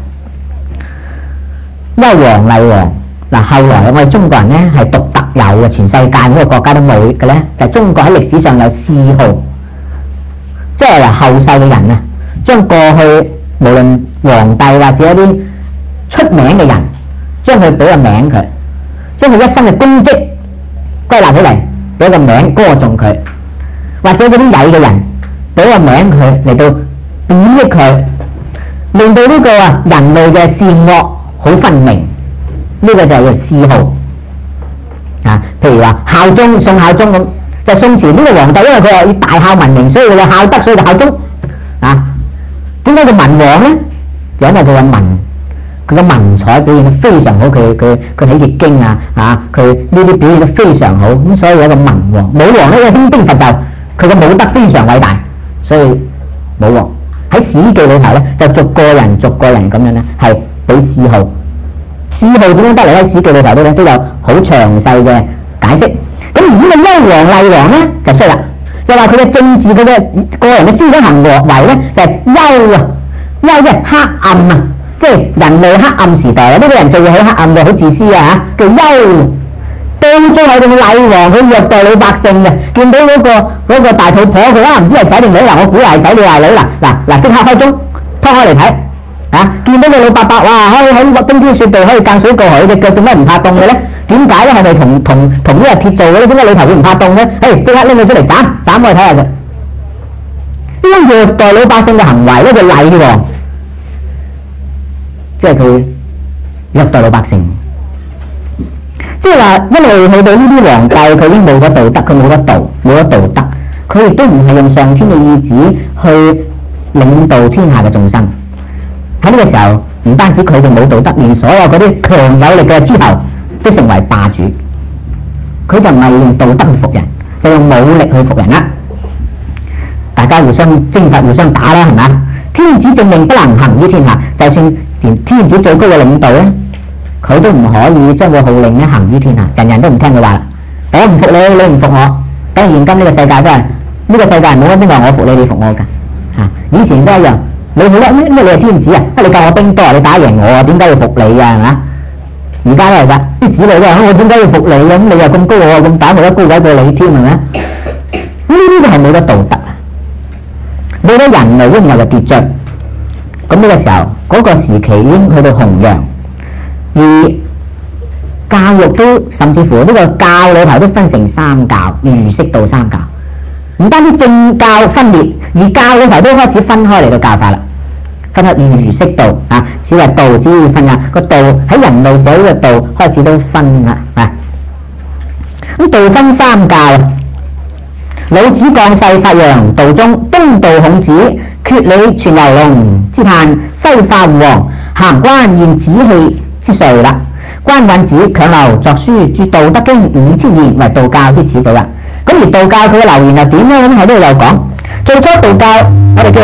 幽王厲王嗱，後來我哋中國人咧係獨特有嘅，全世界嗰個國家都冇嘅咧，就係、是、中國喺歷史上有諡號，即係話後世嘅人啊，將過去無論皇帝或者一啲出名嘅人，將佢俾個名佢，將佢一生嘅功績歸納起嚟，俾個名歌頌佢，或者嗰啲曳嘅人俾個名佢嚟到貶抑佢，令到呢個啊人類嘅善惡好分明。呢、這個就係叫諡號啊。譬如話孝宗，宋孝宗咁，就宋朝呢個皇帝，因為佢係以大孝聞名，所以佢有孝德，所以就孝宗啊。點解叫文王咧？就因為佢嘅文，佢嘅文采表現得非常好，佢佢佢喺易經啊啊，佢呢啲表現得非常好，咁所以有一個文王。武王咧因為興兵伐紂，佢嘅武德非常偉大，所以武王喺史記裏頭咧就逐個人逐個人咁樣咧係俾諡號。諡號點樣得嚟咧？史記裏頭都都有好詳細嘅解釋。咁而呢個幽王厲王咧就衰啦，就話佢嘅政治佢嘅個人嘅思想行為咧就係幽啊，幽即係黑暗啊，即係人類黑暗時代啊！呢個人做嘢好黑暗嘅，好自私啊嚇，叫幽。當中有個厲王，佢虐待老百姓嘅，見到嗰個嗰個大肚婆，佢啊唔知係仔定女嗱，我估係仔，你話女嗱嗱嗱，即刻開鐘拖開嚟睇。啊！見到個老伯伯，哇！可以喺冰天雪地可以間水過河，隻腳點解唔怕凍嘅咧？點解咧？係咪同同同呢個鐵做嘅咧？點解裏頭會唔怕凍咧？誒！即刻拎佢出嚟斬斬開睇下佢。呢種虐待老百姓嘅行為咧，叫厲王，即係佢虐待老百姓。即係話，因為去到呢啲皇帝，佢已經冇咗道德，佢冇咗道，冇咗道德，佢亦都唔係用上天嘅意志去領導天下嘅眾生。喺呢個時候，唔單止佢哋冇道德，連所有嗰啲強有力嘅諸侯都成為霸主。佢就唔係用道德去服人，就用武力去服人啦。大家互相征伐、互相打啦，係嘛？天子政令不能行於天下，就算連天子最高嘅領導咧，佢都唔可以將個號令咧行於天下，人人都唔聽佢話。我唔服你，你唔服我。咁現今呢個世界都係呢、呢個世界冇邊個話我服你，你服我㗎嚇。以前都一樣。你好叻咩？你係天子啊！你教我兵多，你打贏我啊？點解要服你啊？係嘛？而家都係㗎，啲子女都話：我點解要服你啊？咁你又咁高，我又咁打，我一高位過你添，係咪？呢啲係冇得道德啊，冇得人類應有嘅秩序。咁呢個時候，嗰、那個時期已經去到弘揚，而教育都甚至乎呢個教裏頭都分成三教，儒釋道三教。唔單止政教分裂，而教裏頭都開始分開嚟到教法啦，分開儒釋道啊，此為道之分啊。個道喺人類社會嘅道開始都分啦啊。咁道分三教，老子降世發揚道宗，東道孔子決理全游龍之嘆，西化胡王函關現子氣之序啦。關允子強留作書著《道德經》五千言，為道教之始祖啦。咁而道教佢嘅流言又點咧？咁喺呢度又講，最初道教我哋叫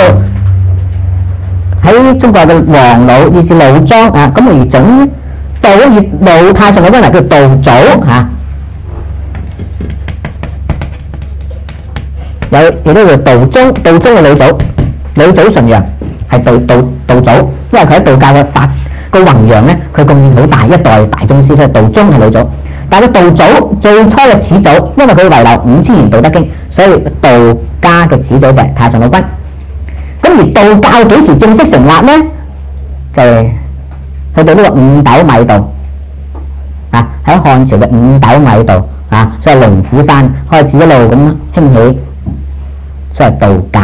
喺中國嘅黃老以至老莊啊，咁而總道以老太上嘅分嚟叫道祖嚇，有亦都叫道宗，道宗嘅老祖，老祖純陽係道道道祖，因為佢喺道教嘅法個弘揚咧，佢貢獻好大，一代大宗師，所以道宗係老祖。但係道祖最初嘅始祖，因為佢遺留五千年道德經，所以道家嘅始祖就係太上老君。咁而道教幾時正式成立呢？就係、是、去到呢個五斗米道啊，喺漢朝嘅五斗米道啊，所以龍虎山開始一路咁興起，所謂道教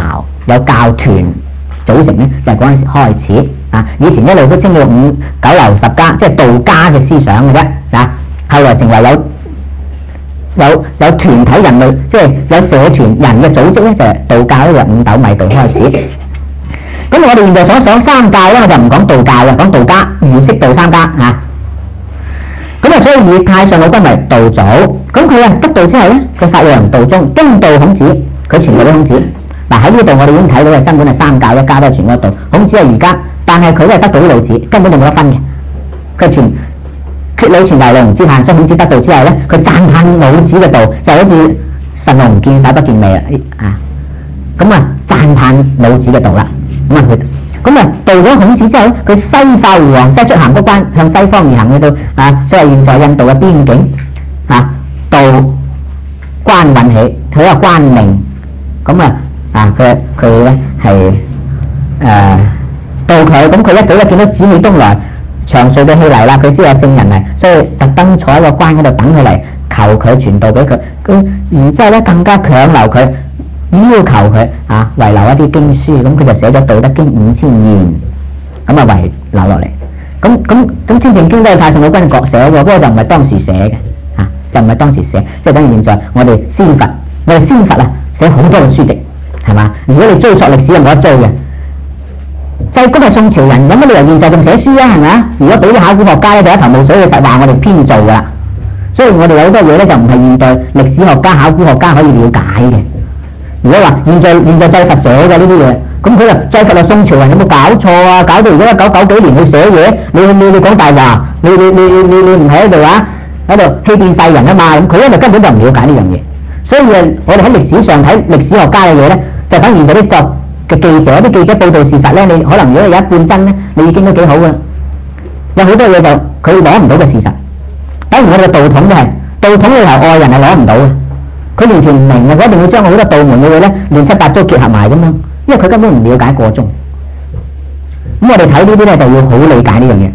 有教團組成咧，就係嗰陣時開始啊。以前一路都稱叫五九流十家，即係道家嘅思想嘅啫啊。後來成為有有有團體人類，即係有社團人嘅組織咧，就係道教咧，就五斗米道開始。咁我哋現在所講三教咧，我就唔講道教嘅，講道家、儒釋道三家啊。咁啊，所以以太上老君為道祖。咁佢啊得道之後咧，佢發揚道宗，經道孔子，佢傳道俾孔子。嗱喺呢度我哋已經睇到嘅根本係三教一家都係傳嗰道，孔子係儒家，但係佢都係得道於老子，根本就冇得分嘅。佢傳決理傳為龍之盼，所以孔子得道之後咧，佢讚歎老子嘅道，就好似神龍見首不見尾啊！咁啊讚歎老子嘅道啦。咁啊佢咁啊到咗孔子之後咧，佢西化胡王，西出函谷關，向西方而行去到啊，所以現在印度嘅邊境啊，道關運起，佢一個關命。咁啊啊佢佢咧係誒到佢，咁佢一早就見到子美東來，長歲嘅氣嚟啦，佢知有聖人嚟，所以特登坐喺個關嗰度等佢嚟，求佢傳道俾佢。咁然之後咧更加強留佢，要求佢啊遺留一啲經書，咁佢就寫咗《道德經》五千言，咁啊遺留落嚟。咁咁咁《清淨經》都係太上老君各寫嘅，不過就唔係當時寫嘅嚇，就唔係當時寫，即係等於現在我哋先佛，我哋先佛啊寫好多嘅書籍係嘛？如果你追溯歷史，係冇得追嘅。濟公係宋朝人，有乜理由現在仲寫書啊？係咪啊？如果俾啲考古學家咧，就一頭霧水嘅，實話我哋編造㗎啦。所以我哋有好多嘢咧，就唔係現代歷史學家、考古學家可以了解嘅。如果話現在現在濟佛寫嘅呢啲嘢，咁佢就濟佛係宋朝人，有冇搞錯啊？搞到而家一九九幾年去寫嘢，你你你講大話，你你你你你你唔喺度啊？喺度欺騙世人啊嘛！咁佢因為根本就唔了解呢樣嘢，所以我哋喺歷史上睇歷史學家嘅嘢咧，就等現在啲作嘅記者，啲記者報導事實咧，你可能如果有一半真咧，你已經都幾好㗎。有好多嘢就佢攞唔到嘅事實，等於我哋嘅道統都係，道統裏頭外人係攞唔到嘅，佢完全唔明嘅，佢一定要將好多道門嘅嘢咧亂七八糟結合埋咁樣，因為佢根本唔了解個中。咁我哋睇呢啲咧就要好理解呢樣嘢。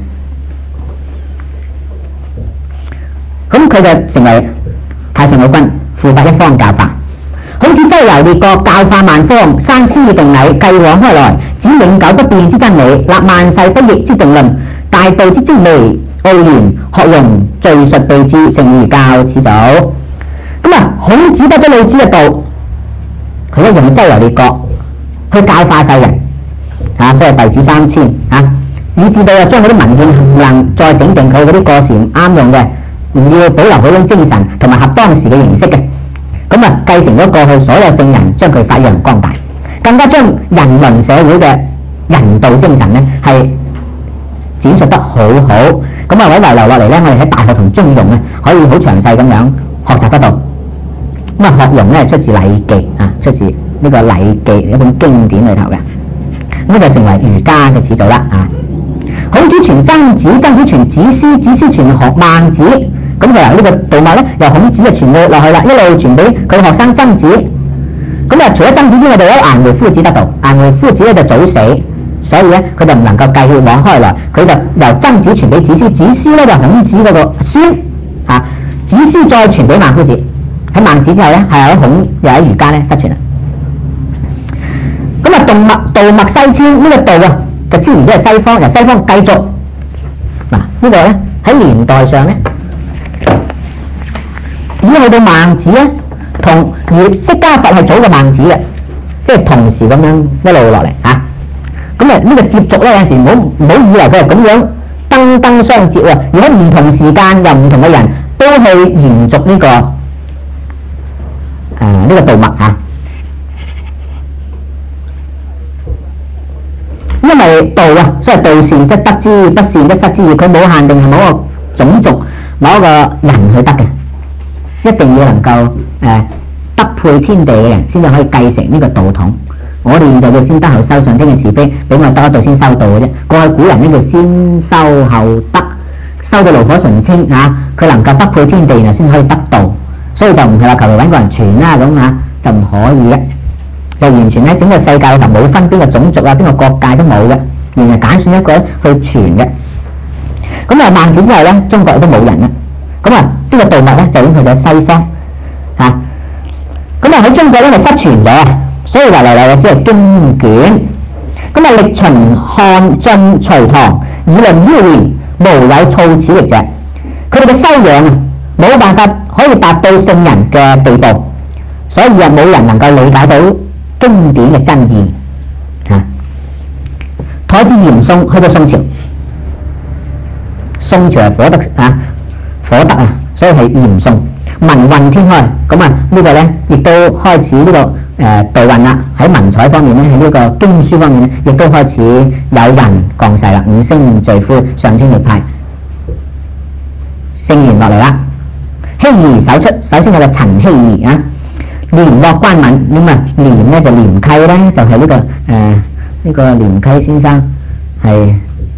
咁佢就成為太上老君，負責一方教化。孔子周遊列國，教化萬方，山師定禮，繼往開來，指永久不變之真理，立萬世不易之定論，大道之精微奧研，學庸敘述備至，成儒教始祖。咁啊，孔子得咗老子嘅道，佢一樣周遊列國去教化世人，啊，所以弟子三千啊，以至到啊將嗰啲文獻能再整定佢嗰啲過時唔啱用嘅，唔要保留嗰種精神同埋合當時嘅形式嘅。咁啊，繼承咗過去所有聖人，將佢發揚光大，更加將人倫社會嘅人道精神咧係展述得好好。咁啊，喺遺留落嚟咧，我哋喺大學同中庸咧可以好詳細咁樣學習得到。咁啊，學庸咧出自《禮記》啊，出自呢個《禮記》一本經典裏頭嘅，咁就成為儒家嘅始祖啦啊！孔子傳曾子，曾子傳子思，子思傳學孟子。咁佢由呢個道脈咧，由孔子就傳到落去啦，一路傳俾佢學生曾子。咁啊，除咗曾子之外，就有顏回夫子得道。顏回夫子咧就早死，所以咧佢就唔能夠繼續往開來，佢就由曾子傳俾子思。子思咧就孔子嗰個孫啊，子思再傳俾孟夫子。喺孟子之後咧，係喺孔又喺儒家咧失傳啦。咁啊，道脈道脈西遷，呢個道啊就遷移咗係西方，由西方繼續嗱呢個咧喺年代上咧。只去到孟子咧，同而釋迦佛係早過孟子嘅，即係同時咁樣一路落嚟嚇。咁啊呢個接續咧，有陣時唔好唔好以為佢係咁樣燈燈相接喎，而喺唔同時間又唔同嘅人都去延續呢、這個誒呢、呃這個道脈嚇。因為道啊，所謂道善則得之，不善則失之，佢冇限定係某一個種族、某一個人去得嘅。一定要能夠誒德配天地嘅人先至可以繼承呢個道統。我哋現在要先德後修，上天嘅慈悲俾我得一道先修道嘅啫。過去古人呢叫先修後德，修到爐火純青啊，佢能夠德配天地啊，先可以得道。所以就唔係話求其揾個人傳啦咁啊，就唔可以嘅。就完全喺整個世界就冇分邊個種族啊，邊個國界都冇嘅，原來揀選一個去傳嘅。咁啊孟子之後咧，中國亦都冇人啦。咁啊，呢個道脈咧就已經去咗西方嚇。咁啊喺中國咧就失傳咗， 所以嚟嚟嚟只係經卷。咁啊，力循漢晉隋唐，議論妖言，無有措此譯者。佢哋嘅修養啊，冇辦法可以達到聖人嘅地步，所以啊，冇人能夠理解到經典嘅真義啊。台至嚴宋，去到宋朝，宋朝係火德啊，火德啊，所以係嚴宋，文運天開。咁啊，呢個咧亦都開始呢、這個誒、呃、道運啦。喺文采方面咧，喺呢個經書方面咧，亦都開始有人降世啦。五星聚灰，上天力派，聖賢落嚟啦。希兒首出，首先有個陳希兒啊，廉獲關敏。咁啊，廉咧就廉溪咧，就係、是、呢、這個誒。呃呢個廉溪先生係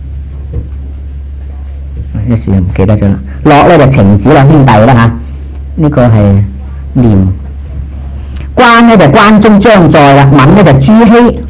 一時唔記得咗啦。樂咧就程子兩兄弟啦嚇，呢、這個係廉。關咧就關中張載啦，敏咧就朱熹，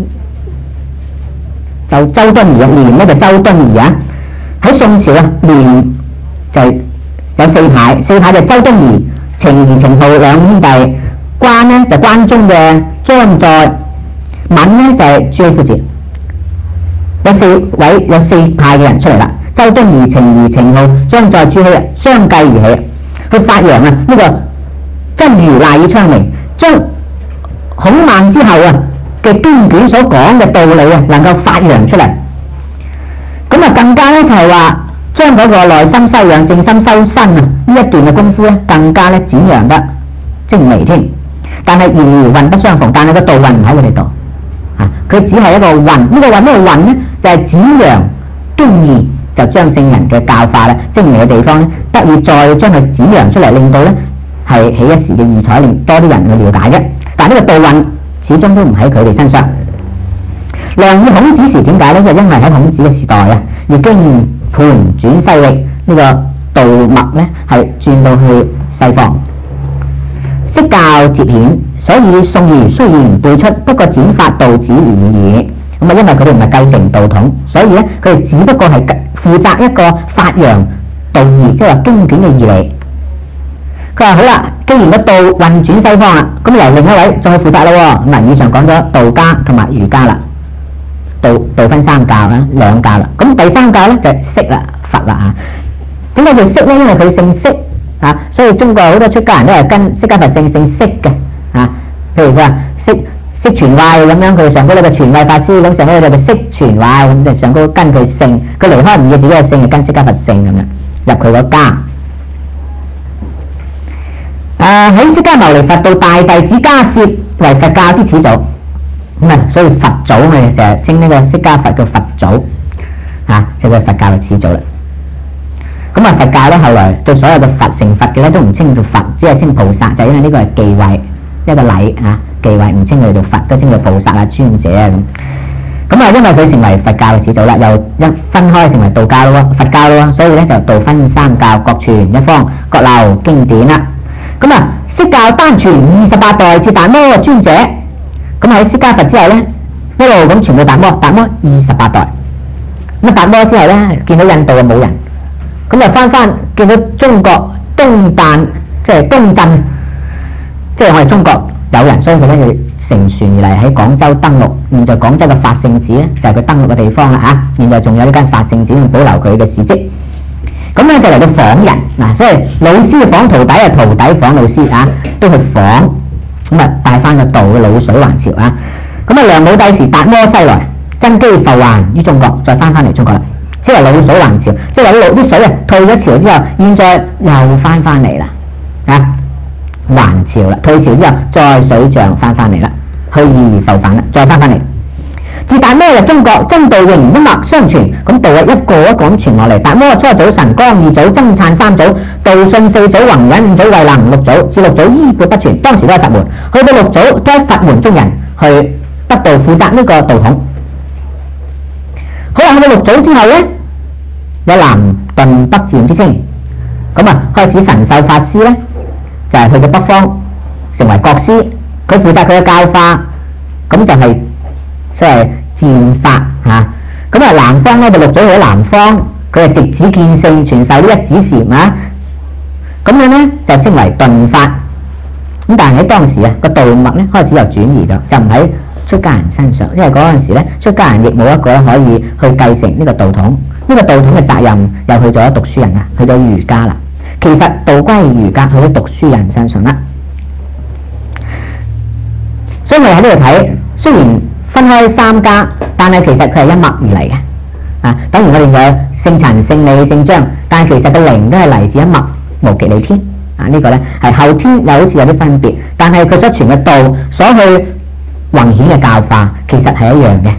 就周敦頤啊，廉咧就周敦頤啊。喺宋朝啊，廉就有四派，四派就周敦頤、程頤、程顥兩兄弟。關咧就關中嘅張載。敏咧就係朱熹夫子，有四位有四派嘅人出嚟啦。周敦頤、程頤、程顥、張載、朱熹啊，相繼而起，去發揚啊呢、這個真如賴以昌明，將孔孟之後啊嘅經卷所講嘅道理啊，能夠發揚出嚟。咁啊，更加咧就係話將嗰個內心修養、正心修身啊呢一段嘅功夫咧，更加咧展揚得精微添。但係然而運不相逢，但係個道運唔喺佢哋度。佢只係一個運，呢、這個運咩運呢？就係展揚經義，就將聖人嘅教化咧精微嘅地方咧，得以再將佢展揚出嚟，令到咧係起一時嘅異彩，令多啲人去了解啫。但係呢個道運始終都唔喺佢哋身上。梁以孔子時點解咧？就因為喺孔子嘅時代啊，已經盤轉西域，呢、這個道脈咧係轉到去西方。釋教接顯，所以宋儒雖然輩出，不過剪發道子而已。咁啊，因為佢哋唔係繼承道統，所以咧佢哋只不過係負責一個發揚道義，即係話經典嘅義理。佢話好啦，既然個道運轉西方啦，咁由另一位再負責啦。嗱，以上講咗道家同埋儒家啦，道道分三教啦，兩教啦。咁第三教咧就係釋啦，佛啦啊。點解叫釋咧？因為佢姓釋。啊，所以中國好多出家人都係跟釋迦佛姓姓釋嘅啊。譬如佢話釋釋傳慧咁樣，佢上高呢個傳慧法師咁上高呢個釋傳慧咁，就上高跟佢姓，佢離開唔要自己嘅姓，就跟釋迦佛姓咁樣入佢個家。啊，喺釋迦牟尼佛到大弟子迦葉為佛教之始祖，咁啊，所以佛祖我哋成日稱呢個釋迦佛叫佛祖啊，就係佛教嘅始祖啦。咁啊，佛教咧後來對所有嘅佛成佛嘅咧都唔稱叫佛，只係稱菩薩，就係因為呢個係忌諱一個禮啊，忌諱唔稱佢做佛，都稱佢菩薩啊、尊者啊咁。咁啊，因為佢成為佛教嘅始祖啦，又一分開成為道教咯，佛教咯，所以咧就道分三教，各傳一方，各流經典啦。咁啊，釋教單傳二十八代至達摩尊者，咁喺釋迦佛之後咧一路咁傳到達摩，達摩二十八代。咁啊，達摩之後咧見到印度啊冇人。咁就翻翻見到中國東旦，即係東鎮，即係我哋中國有人，所以佢咧就乘船而嚟喺廣州登陸。現在廣州嘅法聖寺咧就係佢登陸嘅地方啦嚇。現在仲有呢間法聖寺保留佢嘅事蹟。咁咧就嚟到訪人嗱，所以老師訪徒弟啊，徒弟訪老師啊，都去訪。咁啊帶翻個道嘅老水還潮啊。咁啊梁武帝時達摩西來，真機復還於中國，再翻翻嚟中國啦。即係老水還潮，即係話啲水啊退咗潮之後，現在又翻翻嚟啦，啊還潮啦，退潮之後再水漲翻翻嚟啦，去而復返啦，再翻翻嚟。自達摩入中國，真道仍一脈相傳，咁道啊一個一個咁傳落嚟。達摩初祖神光二祖僧璨三祖，道信四祖弘忍五祖慧能六祖，至六祖衣缽不全，當時都係佛門。去到六祖都係佛門中人去得道負責呢個道統。好啦，去到六祖之後咧，有南遁北漸之稱，咁啊開始神秀法師咧就係、是、去到北方成為國師，佢負責佢嘅教化，咁就係所謂漸法嚇。咁啊南方咧就六祖去咗南方，佢係直指見性傳授呢一指禪啊，咁樣咧就稱為遁法。 咁但係喺當時啊，個道脈咧開始又轉移咗，就唔喺出家人身上，因為嗰陣時咧出家人亦冇一個可以去繼承呢個道統，呢、這個道統嘅責任又去咗讀書人啦，去咗儒家啦。其實道歸儒家，去咗讀書人身上啦。所以我哋喺呢度睇，雖然分開三家，但係其實佢係一脈而嚟嘅。啊，等於我哋有姓陳、姓李、姓張，但係其實個靈都係嚟自一脈無極理天。啊，這個、呢個咧係後天又好似有啲分別，但係佢所傳嘅道，所去宏顯嘅教化，其實係一樣嘅。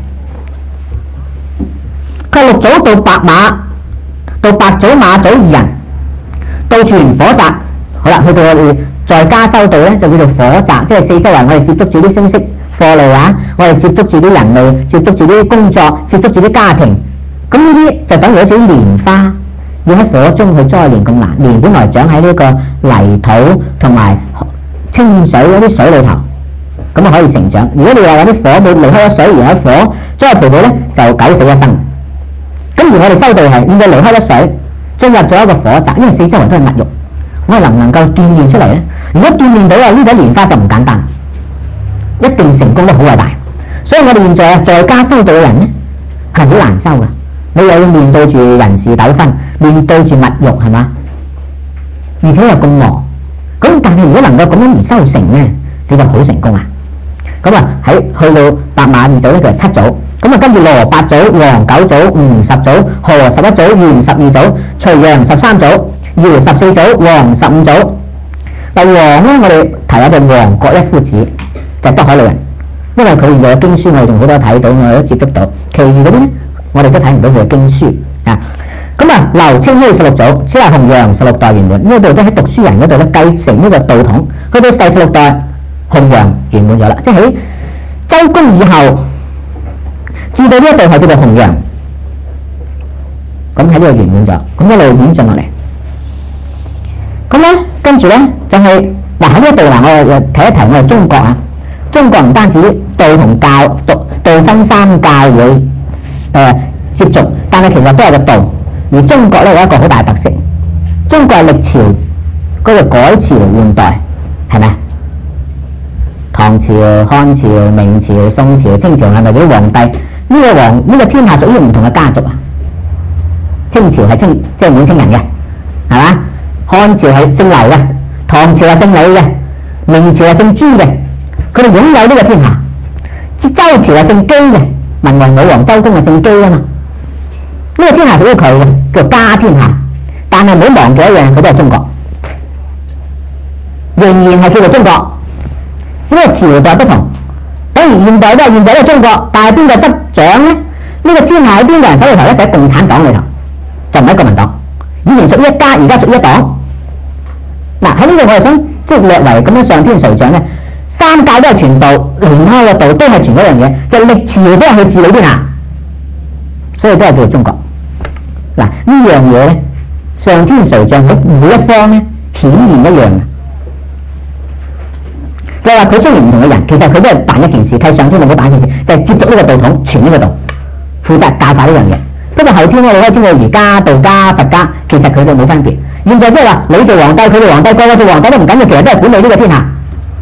佢六祖到白馬，到白祖馬祖二人，到傳火宅。好啦，去到我哋在家修道咧，就叫做火宅，即係四周圍我哋接觸住啲聲色貨類啊，我哋接觸住啲人類，接觸住啲工作，接觸住啲家庭。咁呢啲就等於好似啲蓮花，要喺火中去栽蓮咁難。蓮本來長喺呢個泥土同埋清水嗰啲水裏頭，咁啊可以成長。如果你話有啲火冇離開咗水，而喺火栽培到咧，就九死一生。咁而我哋修道係應該離開咗水，進入咗一個火宅，因為四周圍都係物欲，我哋能唔能夠鍛煉出嚟咧？如果鍛煉到啊，呢朵蓮花就唔簡單，一定成功得好偉大。所以我哋現在啊，在家修道嘅人咧係好難修嘅。你又要面對住人事糾紛，面對住物欲，係嘛？而且又咁餓，咁但係如果能夠咁樣而修成咧，你就好成功啊！咁啊喺去到白馬二祖咧，佢係七祖，咁啊跟住羅八祖、黃九祖、吳十祖、何十一祖、元十二祖、徐陽十三祖、姚十四祖、黃十五祖。嗱，黃咧，我哋提下就黃國一夫子，就係、北海老人，因為佢現在嘅經書我哋仲好多睇到，我哋都接觸到，其餘嗰啲咧。我哋都睇唔到佢嘅經書啊！咁啊，劉清虛十六祖，此係洪陽十六代圓滿，呢度都喺讀書人嗰度咧繼承呢個道統，去到第十六代洪陽圓滿咗啦，即係喺周公以後至到呢一度係叫做洪陽，咁喺呢度圓滿咗，咁一路演進落嚟。咁咧跟住咧就係嗱喺呢一度嗱，我又提一提我哋中國啊，中國唔單止道同教，道道分三教會。誒、呃、接觸，但係其實都係個道。而中國咧有一個好大特色，中國係歷朝嗰個改朝換代，係咪？唐朝、漢朝、明朝、宋朝、清朝係咪啲皇帝？呢、這個皇呢、這個天下屬於唔同嘅家族啊。清朝係清即係滿清人嘅，係嘛？漢朝係姓劉嘅，唐朝係姓李嘅，明朝係姓朱嘅，佢哋擁有呢個天下。周朝係姓姬嘅。文王、武王、周公係姓姬啊嘛，呢、這個天下屬於佢嘅，叫家天下。但係唔好忘記一樣，佢都係中國，仍然係叫做中國，只不過朝代不同。等於現代都係現在都係中國，但係邊個執掌咧？呢、這個天下喺邊個人手裏頭咧？就喺共產黨裏頭，就唔喺國民黨。以前屬於一家，而家屬於一黨。嗱，喺呢度我哋想即係略為咁樣上天垂象咧。三界都係傳道，離開個道都係傳嗰樣嘢，就歷朝都係去治理天下，所以都係叫做中國。嗱，呢樣嘢咧，上天垂象喺每一方咧顯現一樣嘅，就係話佢雖然唔同嘅人，其實佢都係辦一件事，替上天冇冇辦一件事，就係、是、接觸呢個道統，傳呢個道，負責教化呢樣嘢。不過後天我哋可以知道，儒家、道家、佛家其實佢哋冇分別。現在即係話你做皇帝，佢做皇帝，個個做皇帝都唔緊要，其實都係管理呢個天下。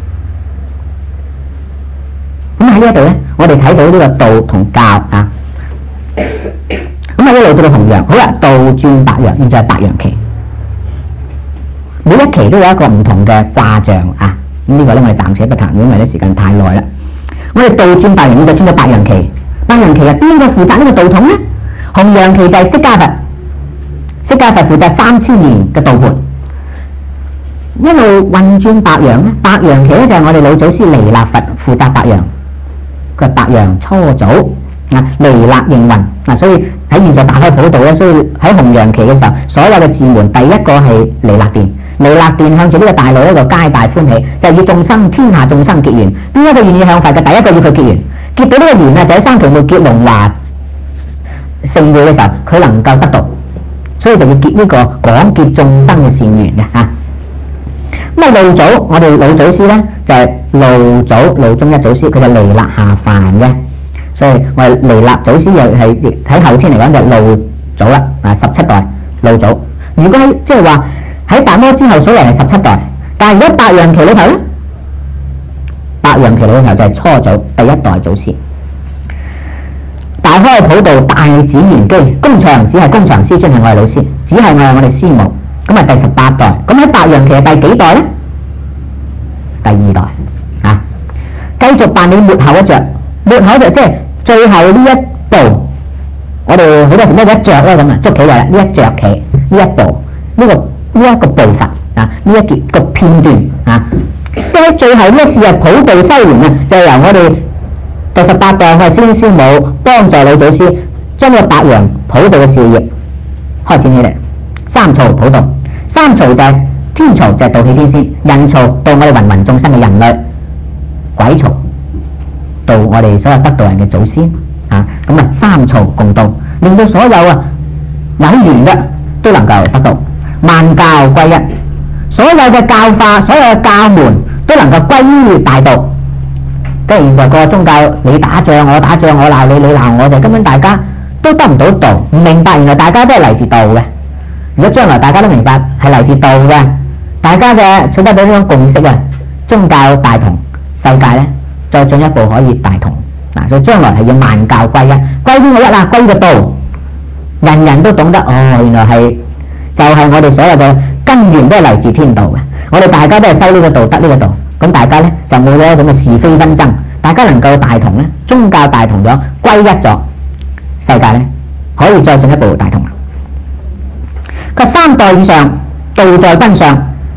咁喺呢一度咧，我哋睇到呢個道同教啊。咁啊一路到到洪陽，好啦，道轉白羊，現在係白羊期。每一期都有一個唔同嘅卦象啊。咁、這、呢個咧我哋暫且不談，因為咧時間太耐啦。我哋道轉白羊，現在轉到白羊期。白羊期係邊個負責呢個道統咧？洪陽期就係釋迦佛，釋迦佛負責三千年嘅道盤。一路運轉白羊咧，白羊期咧就係我哋老祖師彌勒佛負責白羊。佢係白羊初祖啊，彌勒應運嗱，所以喺現在打開普渡咧，所以喺洪陽期嘅時候，所有嘅寺門第一個係彌勒殿，彌勒殿向住呢個大路一個皆大歡喜，就要眾生天下眾生結緣，邊一個願意向佛嘅，第一個要佢結緣，結到呢個緣啊，就喺三期末結龍華盛會嘅時候，佢能夠得道，所以就要結呢個廣結眾生嘅善緣嘅嚇。咁啊，老祖我哋老祖師咧就係、是、老祖老中一祖師，佢就彌勒下凡嘅，所以我哋彌勒祖師又係喺後天嚟講就老祖啦，啊十七代老祖。如果喺即係話喺達摩之後數嚟係十七代，但係如果白羊期裏頭咧， 陽期裏頭就係初祖第一代祖師。大開普渡，大展玄機，工場只係工場師尊係我哋老師，只係我係我哋師母。咁係第十八代。咁喺白陽期係第幾代呢？第二代啊，繼續辦理末後一着，末後就即係最後呢一步。我哋好多時咩一着咧咁啊，捉棋就係呢一着棋呢一步呢、這個呢一個步伐啊，呢一件個片段啊，即係最後呢一次嘅普渡修練啊，就係、是、由我哋第十八代我哋師兄師母幫助老祖師將呢個白羊普渡嘅事業開展起嚟。三曹普渡，三曹就係、是、天曹就係度氣天仙，人曹度我哋芸芸眾生嘅人類，鬼曹度我哋所有得道人嘅祖先。啊，咁啊三曹共度，令到所有啊有緣嘅都能夠得到萬教歸一，所有嘅教化，所有嘅教門都能夠歸於大道。跟住現在個宗教，你打仗我打仗，我鬧你你鬧我，就根本大家都得唔到道，唔明白原來大家都係嚟自道嘅。如果將來大家都明白係嚟自道嘅，大家嘅取得到呢種共識啊，宗教大同，世界咧再進一步可以大同。嗱，所以將來係要萬教歸一，歸邊個一啊？歸個道，人人都懂得哦，原來係就係、是、我哋所有嘅根源都係嚟自天道嘅。我哋大家都係修呢個道德呢個道，咁大家咧就冇咗一種嘅是非紛爭，大家能夠大同咧，宗教大同咗，歸一咗，世界咧可以再進一步大同。佢三代以上道在根上，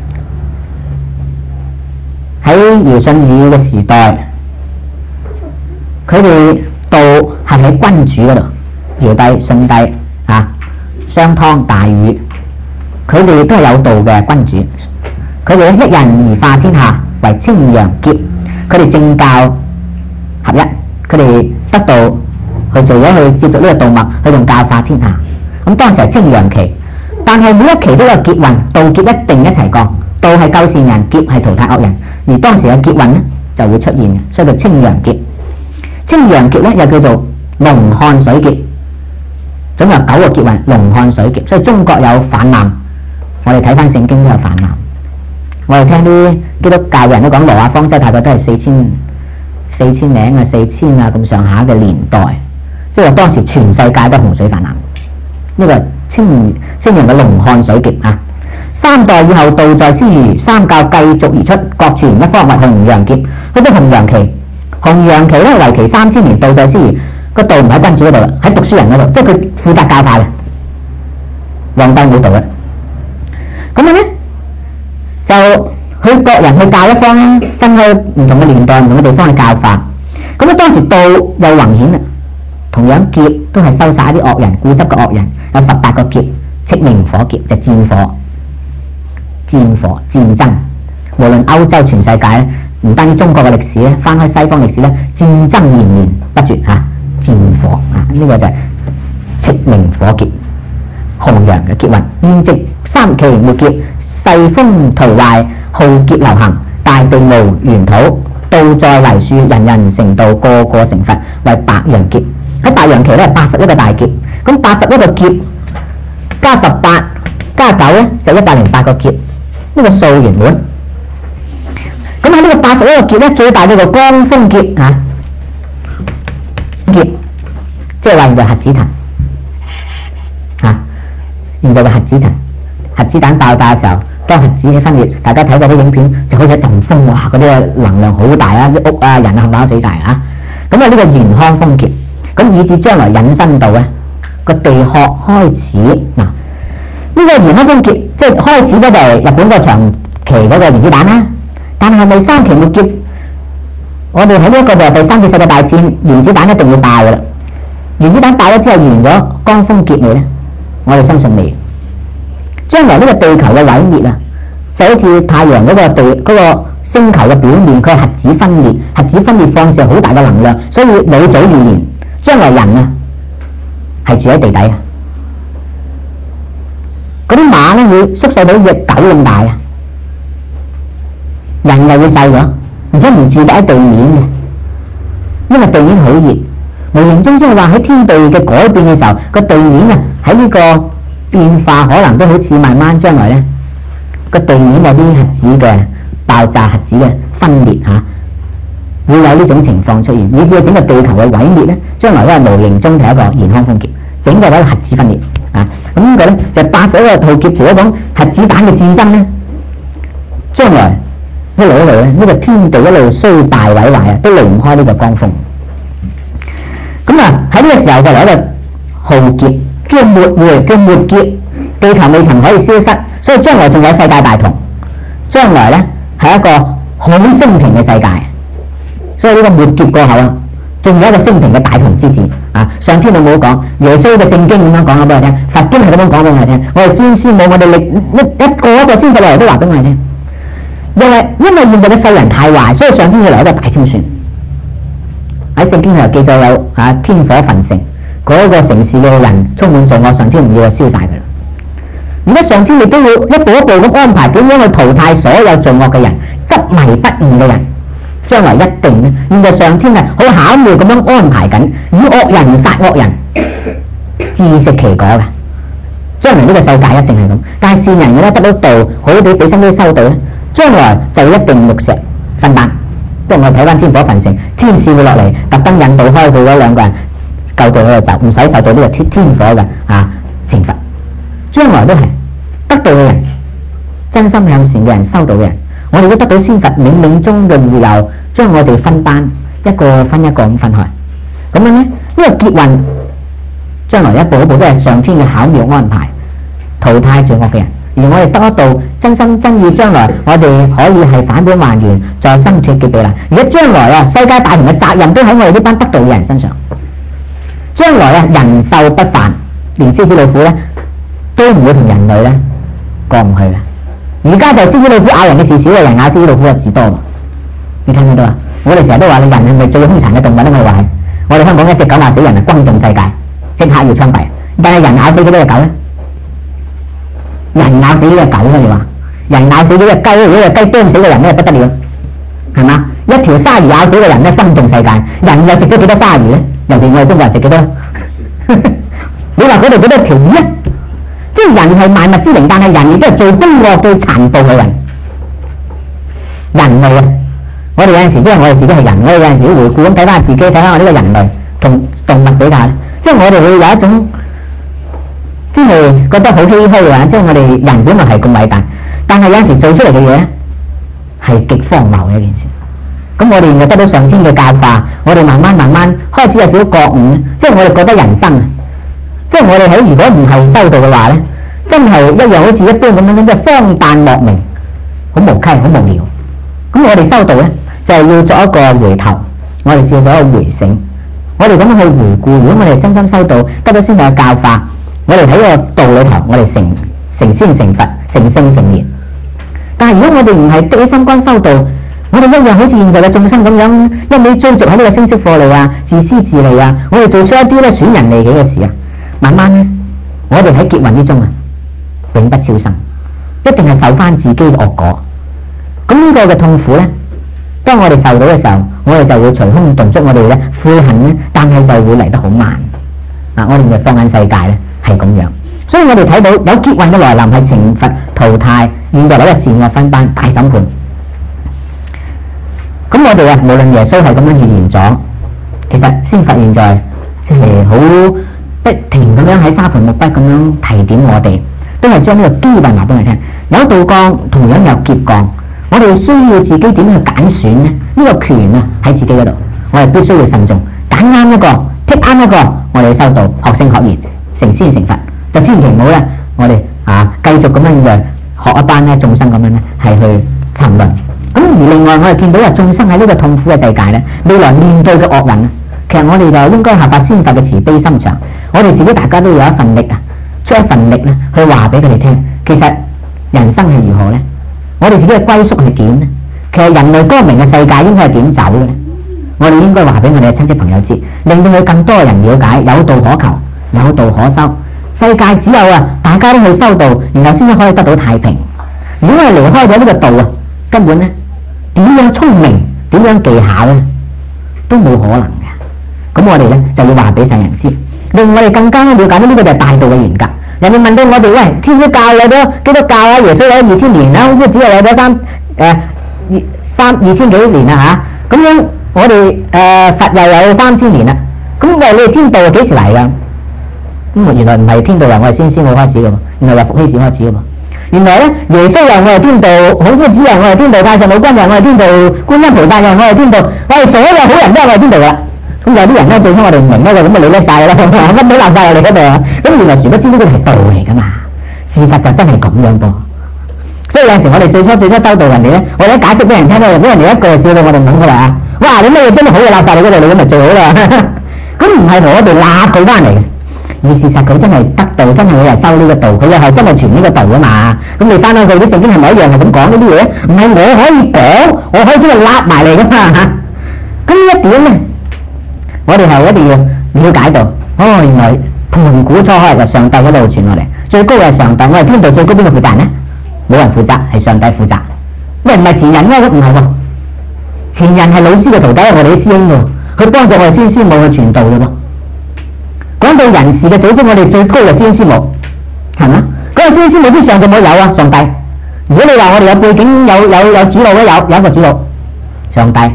喺堯舜禹嘅時代。佢哋道係喺君主嗰度，堯帝、舜帝啊、商湯、大禹，佢哋都係有道嘅君主。佢哋一人而化天下，為清陽劫。佢哋政教合一，佢哋得道去做咗去接續呢個道脈，去同教化天下。咁當時係清陽期，但係每一期都有劫運，道劫一定一齊降。道係救善人，劫係淘汰惡人，而當時嘅劫運咧就會出現嘅，所以叫清陽劫。清陽劫咧又叫做龍漢水劫，總有九個劫運，龍漢水劫。所以中國有泛濫，我哋睇翻聖經都有泛濫。我哋聽啲基督教人都講挪亞方舟大概都係四千四千零啊四千啊咁上下嘅年代，即係話當時全世界都洪水泛濫。呢、這個清清陽嘅龍漢水劫啊！三代以後道在司虞，三教繼續而出，各傳一方，為紅陽劫。去到紅陽期。紅陽期咧為期三千年，道在司虞，個道唔喺君主嗰度啦，喺讀書人嗰度，即係佢負責教化嘅，皇帝冇道嘅。咁樣咧就佢各人去教一方啦，分開唔同嘅年代、唔同嘅地方去教化。咁啊當時道又宏顯啦，同樣劫都係收晒啲惡人、固執嘅惡人，有十八個劫，赤明火劫就戰火、戰火戰爭，無論歐洲全世界咧。唔單止中國嘅歷史咧，翻開西方歷史咧，戰爭連綿不絕嚇、啊，戰火啊，呢、這個就係赤明火劫，紅陽嘅劫運，現值三期末劫，世風頹壞，浩劫流行，大地無原土，道在黎樹，人人成道，個個成佛，為白陽劫。喺白陽期咧，八十一個大劫，咁八十一個劫加十八加九咧，就一百零八個劫，呢、這個數圓滿。咁喺呢個八十一個劫咧，最大叫做光風劫啊！劫即係話現在核子塵啊！現在嘅核子塵，核子彈爆炸嘅時候，當核子分裂，大家睇過啲影片，就好似一陣風，哇！嗰啲能量好大啊，啲屋啊、人啊冚唪唥都死晒啊！咁啊，呢個炎康風劫，咁以至將來引申到咧個地殼開始嗱，呢、這個炎康風劫即係開始嗰就係日本個長期嗰個原子彈啦。但係第三期末劫，我哋喺呢一個就係第三次世界大戰，原子彈一定要爆噶啦。原子彈爆咗之後完咗光風劫未咧？我哋相信未。將來呢個地球嘅毀滅啊，就好似太陽嗰個地嗰、嗰個星球嘅表面，佢係核子分裂，核子分裂放射好大嘅能量，所以老早預言將來人啊係住喺地底啊。嗰啲馬咧會縮細到隻狗咁大啊！人又會細咗，而且唔住得喺地面嘅，因為地面好熱。無形中即係話喺天地嘅改變嘅時候，個地面啊喺呢個變化，可能都好似慢慢將來咧個地面有啲核子嘅爆炸、核子嘅分裂嚇， 會有呢種情況出現，以至整個地球嘅毀滅咧，將來都係無形中係一個健康風劫，整個一個核子分裂啊！咁呢個咧就八十一個浩劫，除咗講核子彈嘅戰爭咧，將來一路一路咧，呢、這個天地一路衰敗毀壞啊，都離唔開呢個光風。咁啊喺呢個時候就嚟一個浩劫，叫末會，叫末劫，地球未曾可以消失，所以將來仲有世界大同，將來咧係一個好升平嘅世界。所以呢個末劫過後啊，仲有一個升平嘅大同之治啊！上天有冇講？耶穌嘅聖經咁樣講咗俾我聽，佛經係咁樣講俾我聽。我哋先師冇我哋力一一個一個先佛嚟都話俾我哋聽。因為因為現在嘅世人太壞，所以上天要嚟一個大清算。喺聖經上記載有啊天火焚城，嗰、那個城市嘅人充滿罪惡，上天唔要就燒晒佢啦。而家上天亦都要一步一步咁安排點樣去淘汰所有罪惡嘅人、執迷不悟嘅人。將來一定咧，現在上天係好巧妙咁樣安排緊，以惡人殺惡人，自食其果嘅。將來呢個世界一定係咁，但係善人嘅咧得到道，好地俾心機修道咧，將來就一定玉石分擔。不過我睇翻天火焚城，天使會落嚟特登引導開佢嗰兩個人救到佢就走，唔使受到呢個天天火嘅啊懲罰。將來都係得道嘅人，真心向善嘅人，修道嘅人。我哋都得到先佛冥冥中嘅預留，將我哋分班一個分一個咁分開。咁樣呢，呢、這個劫運將來一步一步都係上天嘅巧妙安排，淘汰罪惡嘅人。而我哋得一道真心真意，將來我哋可以係反本還原，再生脱劫避難。而家將來啊，世界大同嘅責任都喺我哋呢班得道嘅人身上。將來啊，人獸不犯，連獅子老虎咧都唔會同人類咧過唔去嘅。而家就獅子老虎咬人嘅事少，人咬獅子老虎嘅字多。你聽唔聽到啊？我哋成日都話你人係咪最兇殘嘅動物咧？我哋話係，我哋香港一隻狗咬死人啊，轟動世界，即刻要槍斃。但係人咬死幾多隻狗咧？人咬死幾隻狗啊？你話人咬死幾隻雞？如果隻雞啄死個人咧，不得了，係嘛？一條鯊魚咬死個人咧，轟動世界。人又食咗幾多鯊魚咧？尤其我哋中國人食幾多？你話嗰度幾多條魚啊？即係人係萬物之靈，但係人亦都係最兇惡、最殘暴嘅人。人類啊，我哋有陣時即係我哋自己係人，我哋有陣時回顧咁睇翻自己，睇翻我呢個人類同動物比較，即係我哋會有一種即係覺得好唏噓啊！即係我哋人本來係咁偉大，但係有陣時做出嚟嘅嘢係極荒謬嘅一件事。咁我哋又得到上天嘅教化，我哋慢慢慢慢開始有少少覺悟，即係我哋覺得人生啊，即係我哋喺如果唔係修道嘅話咧，真係一樣好似一般咁樣，即係荒誕莫名，好無稽，好無聊。咁我哋修道咧，就係要作一個回頭，我哋做咗一個回省，我哋咁樣去回顧。如果我哋真心修道，得到先有教化，我哋喺個道裏頭，我哋成成仙成佛，成聖成賢。但係如果我哋唔係的起心肝修道，我哋一樣好似現在嘅眾生咁樣，一味追逐喺呢個聲色課利啊，自私自利啊，我哋做出一啲咧損人利己嘅事啊，慢慢咧，我哋喺劫運之中啊，永不超生，一定係受翻自己嘅惡果。咁呢個嘅痛苦咧，當我哋受到嘅時候，我哋就會隨空動足我哋咧悔恨咧，但係就會嚟得好慢。嗱，我哋嘅放眼世界咧係咁樣，所以我哋睇到有劫運嘅來臨係懲罰淘汰，現在攞個善惡分班大審判。咁我哋啊，無論耶穌係咁樣預言咗，其實先佛現在即係好不停咁樣喺沙盤木筆咁樣提點我哋，都係將呢個機運話俾我哋聽。有道降，同樣有劫降。我哋需要自己點樣去揀選呢？呢、這個權啊喺自己嗰度，我哋必須要慎重，揀啱一個，剔啱一個，我哋要修道，學聖學賢，成仙成佛，就千祈唔好咧，我哋啊繼續咁樣嘅學一班咧眾生咁樣咧係去沉淪。咁而另外我哋見到啊眾生喺呢個痛苦嘅世界咧，未來面對嘅惡人啊，其實我哋就應該效法先佛嘅慈悲心腸，我哋自己大家都有一份力啊，出一份力咧去話俾佢哋聽，其實人生係如何咧？我哋自己嘅歸宿係點呢？其實人類光明嘅世界應該係點走嘅呢？我哋應該話俾我哋嘅親戚朋友知，令到佢更多人了解，有道可求，有道可修。世界只有啊，大家都去修道，然後先至可以得到太平。如果係離開咗呢個道啊，根本呢點樣聰明，點樣技巧呢，都冇可能嘅。咁我哋呢就要話俾世人知，令我哋更加了解到呢個就係大道嘅嚴格。人哋問到我哋，喂，天主教有咗基督教啊，耶穌有咗二千年啦，好似只係有咗三誒二三二千幾年啦嚇，咁樣我哋誒、呃、佛又有三千年啦，咁喂你哋天道係幾時嚟㗎？咁原來唔係天道由我哋先先會開始㗎嘛，原來由伏羲氏開始㗎嘛。原來咧耶穌又我係天道，孔夫子又我係天道，太上老君又我係天道，觀音菩薩又我係天道，我哋所有好人都係我係天道㗎。咁有啲人咧，最初我哋唔明咧，咁咪你叻晒啦，乜都爛晒落嚟嗰度啊！咁原來殊不知呢個係道嚟㗎嘛，事實就真係咁樣噃。所以有陣時我哋最初最初收到人哋咧，我哋一解釋俾人聽咧，俾人哋一句笑到我哋懵㗎啦。哇！你咩嘢真係好嘢鬧晒你嗰度，你咁咪最好啦。咁唔係我哋揦佢翻嚟嘅，而事實佢真係得道，真係我係收呢個道，佢又係真係傳呢個道㗎嘛。咁你翻返去啲聖經係咪一樣係咁講呢啲嘢？唔係我可以講，我可以將佢揦埋嚟㗎嘛嚇。咁呢一點咧，我哋係一定要了解到，哦，原來盤古初開係上帝嗰度傳落嚟，最高係上帝，我哋天道最高邊個負責呢？冇人負責，係上帝負責。喂，唔係前人咩？唔係喎，前人係老師嘅徒弟，係我哋啲師兄喎，佢幫助我哋師兄師母去傳道嘅喎。講到人事嘅組織，我哋最高係師兄師母，係嘛？嗰個師兄師母之上就冇有啊，上帝。如果你話我哋有背景有有有主腦咧，有有一個主腦，上帝。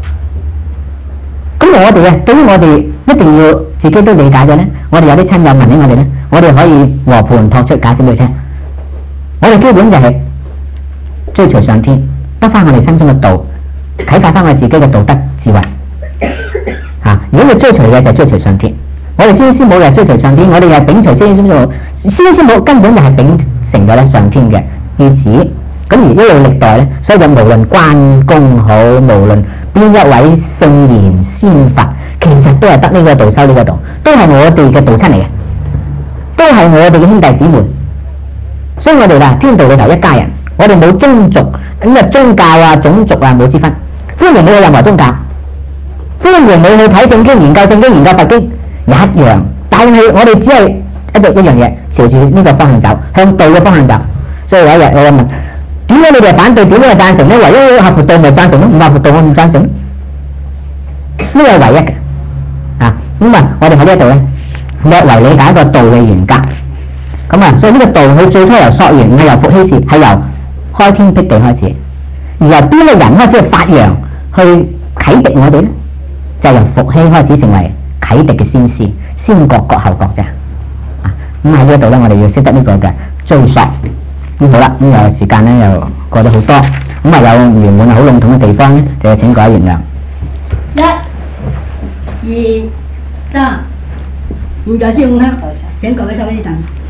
咁我哋啊，對於我哋一定要自己都理解咗咧，我哋有啲親友問起我哋咧，我哋可以和盤托出解釋俾佢聽。我哋基本就係追隨上天，得翻我哋心中嘅道，啟發翻我哋自己嘅道德智慧。嚇、啊！如果你追隨嘅就追隨上天，我哋師兄師母又追隨上天，我哋又秉隨師兄師母，師兄師母根本就係秉承咗咧上天嘅意旨。咁而一路歷代咧，所以就無論關公好，無論邊一位聖賢仙佛，其實都係得呢個道修呢個道，都係我哋嘅道親嚟嘅，都係我哋嘅兄弟姊妹。所以我哋話天道裏頭一家人，我哋冇宗族咁啊，宗教啊、種族啊冇之分，歡迎你去任何宗教，歡迎你去睇聖經、研究聖經、研究佛經一樣。但係我哋只係一直一樣嘢，朝住呢個方向走，向道嘅方向走。所以有一日我問：點解你哋反對？點解贊成咧？唯一合乎道咪贊成咯，唔合乎道我唔贊成。呢個係唯一嘅啊。咁啊，我哋喺呢一度咧，略為理解一個道嘅原則。咁啊，所以呢個道佢最初由溯源，唔係由伏羲氏，係由開天闢地開始。而由邊個人開始去發揚、去啟迪我哋咧？就係由伏羲開始成為啟迪嘅先師，先覺覺後覺啫。啊，咁喺呢一度咧，我哋要識得呢個嘅追溯。咁好啦，咁又時間咧又過咗好多，咁啊有唔圓滿好籠統嘅地方咧，就要請各位原諒。 一、二、三，現在先五刻，請各位收起啲凳。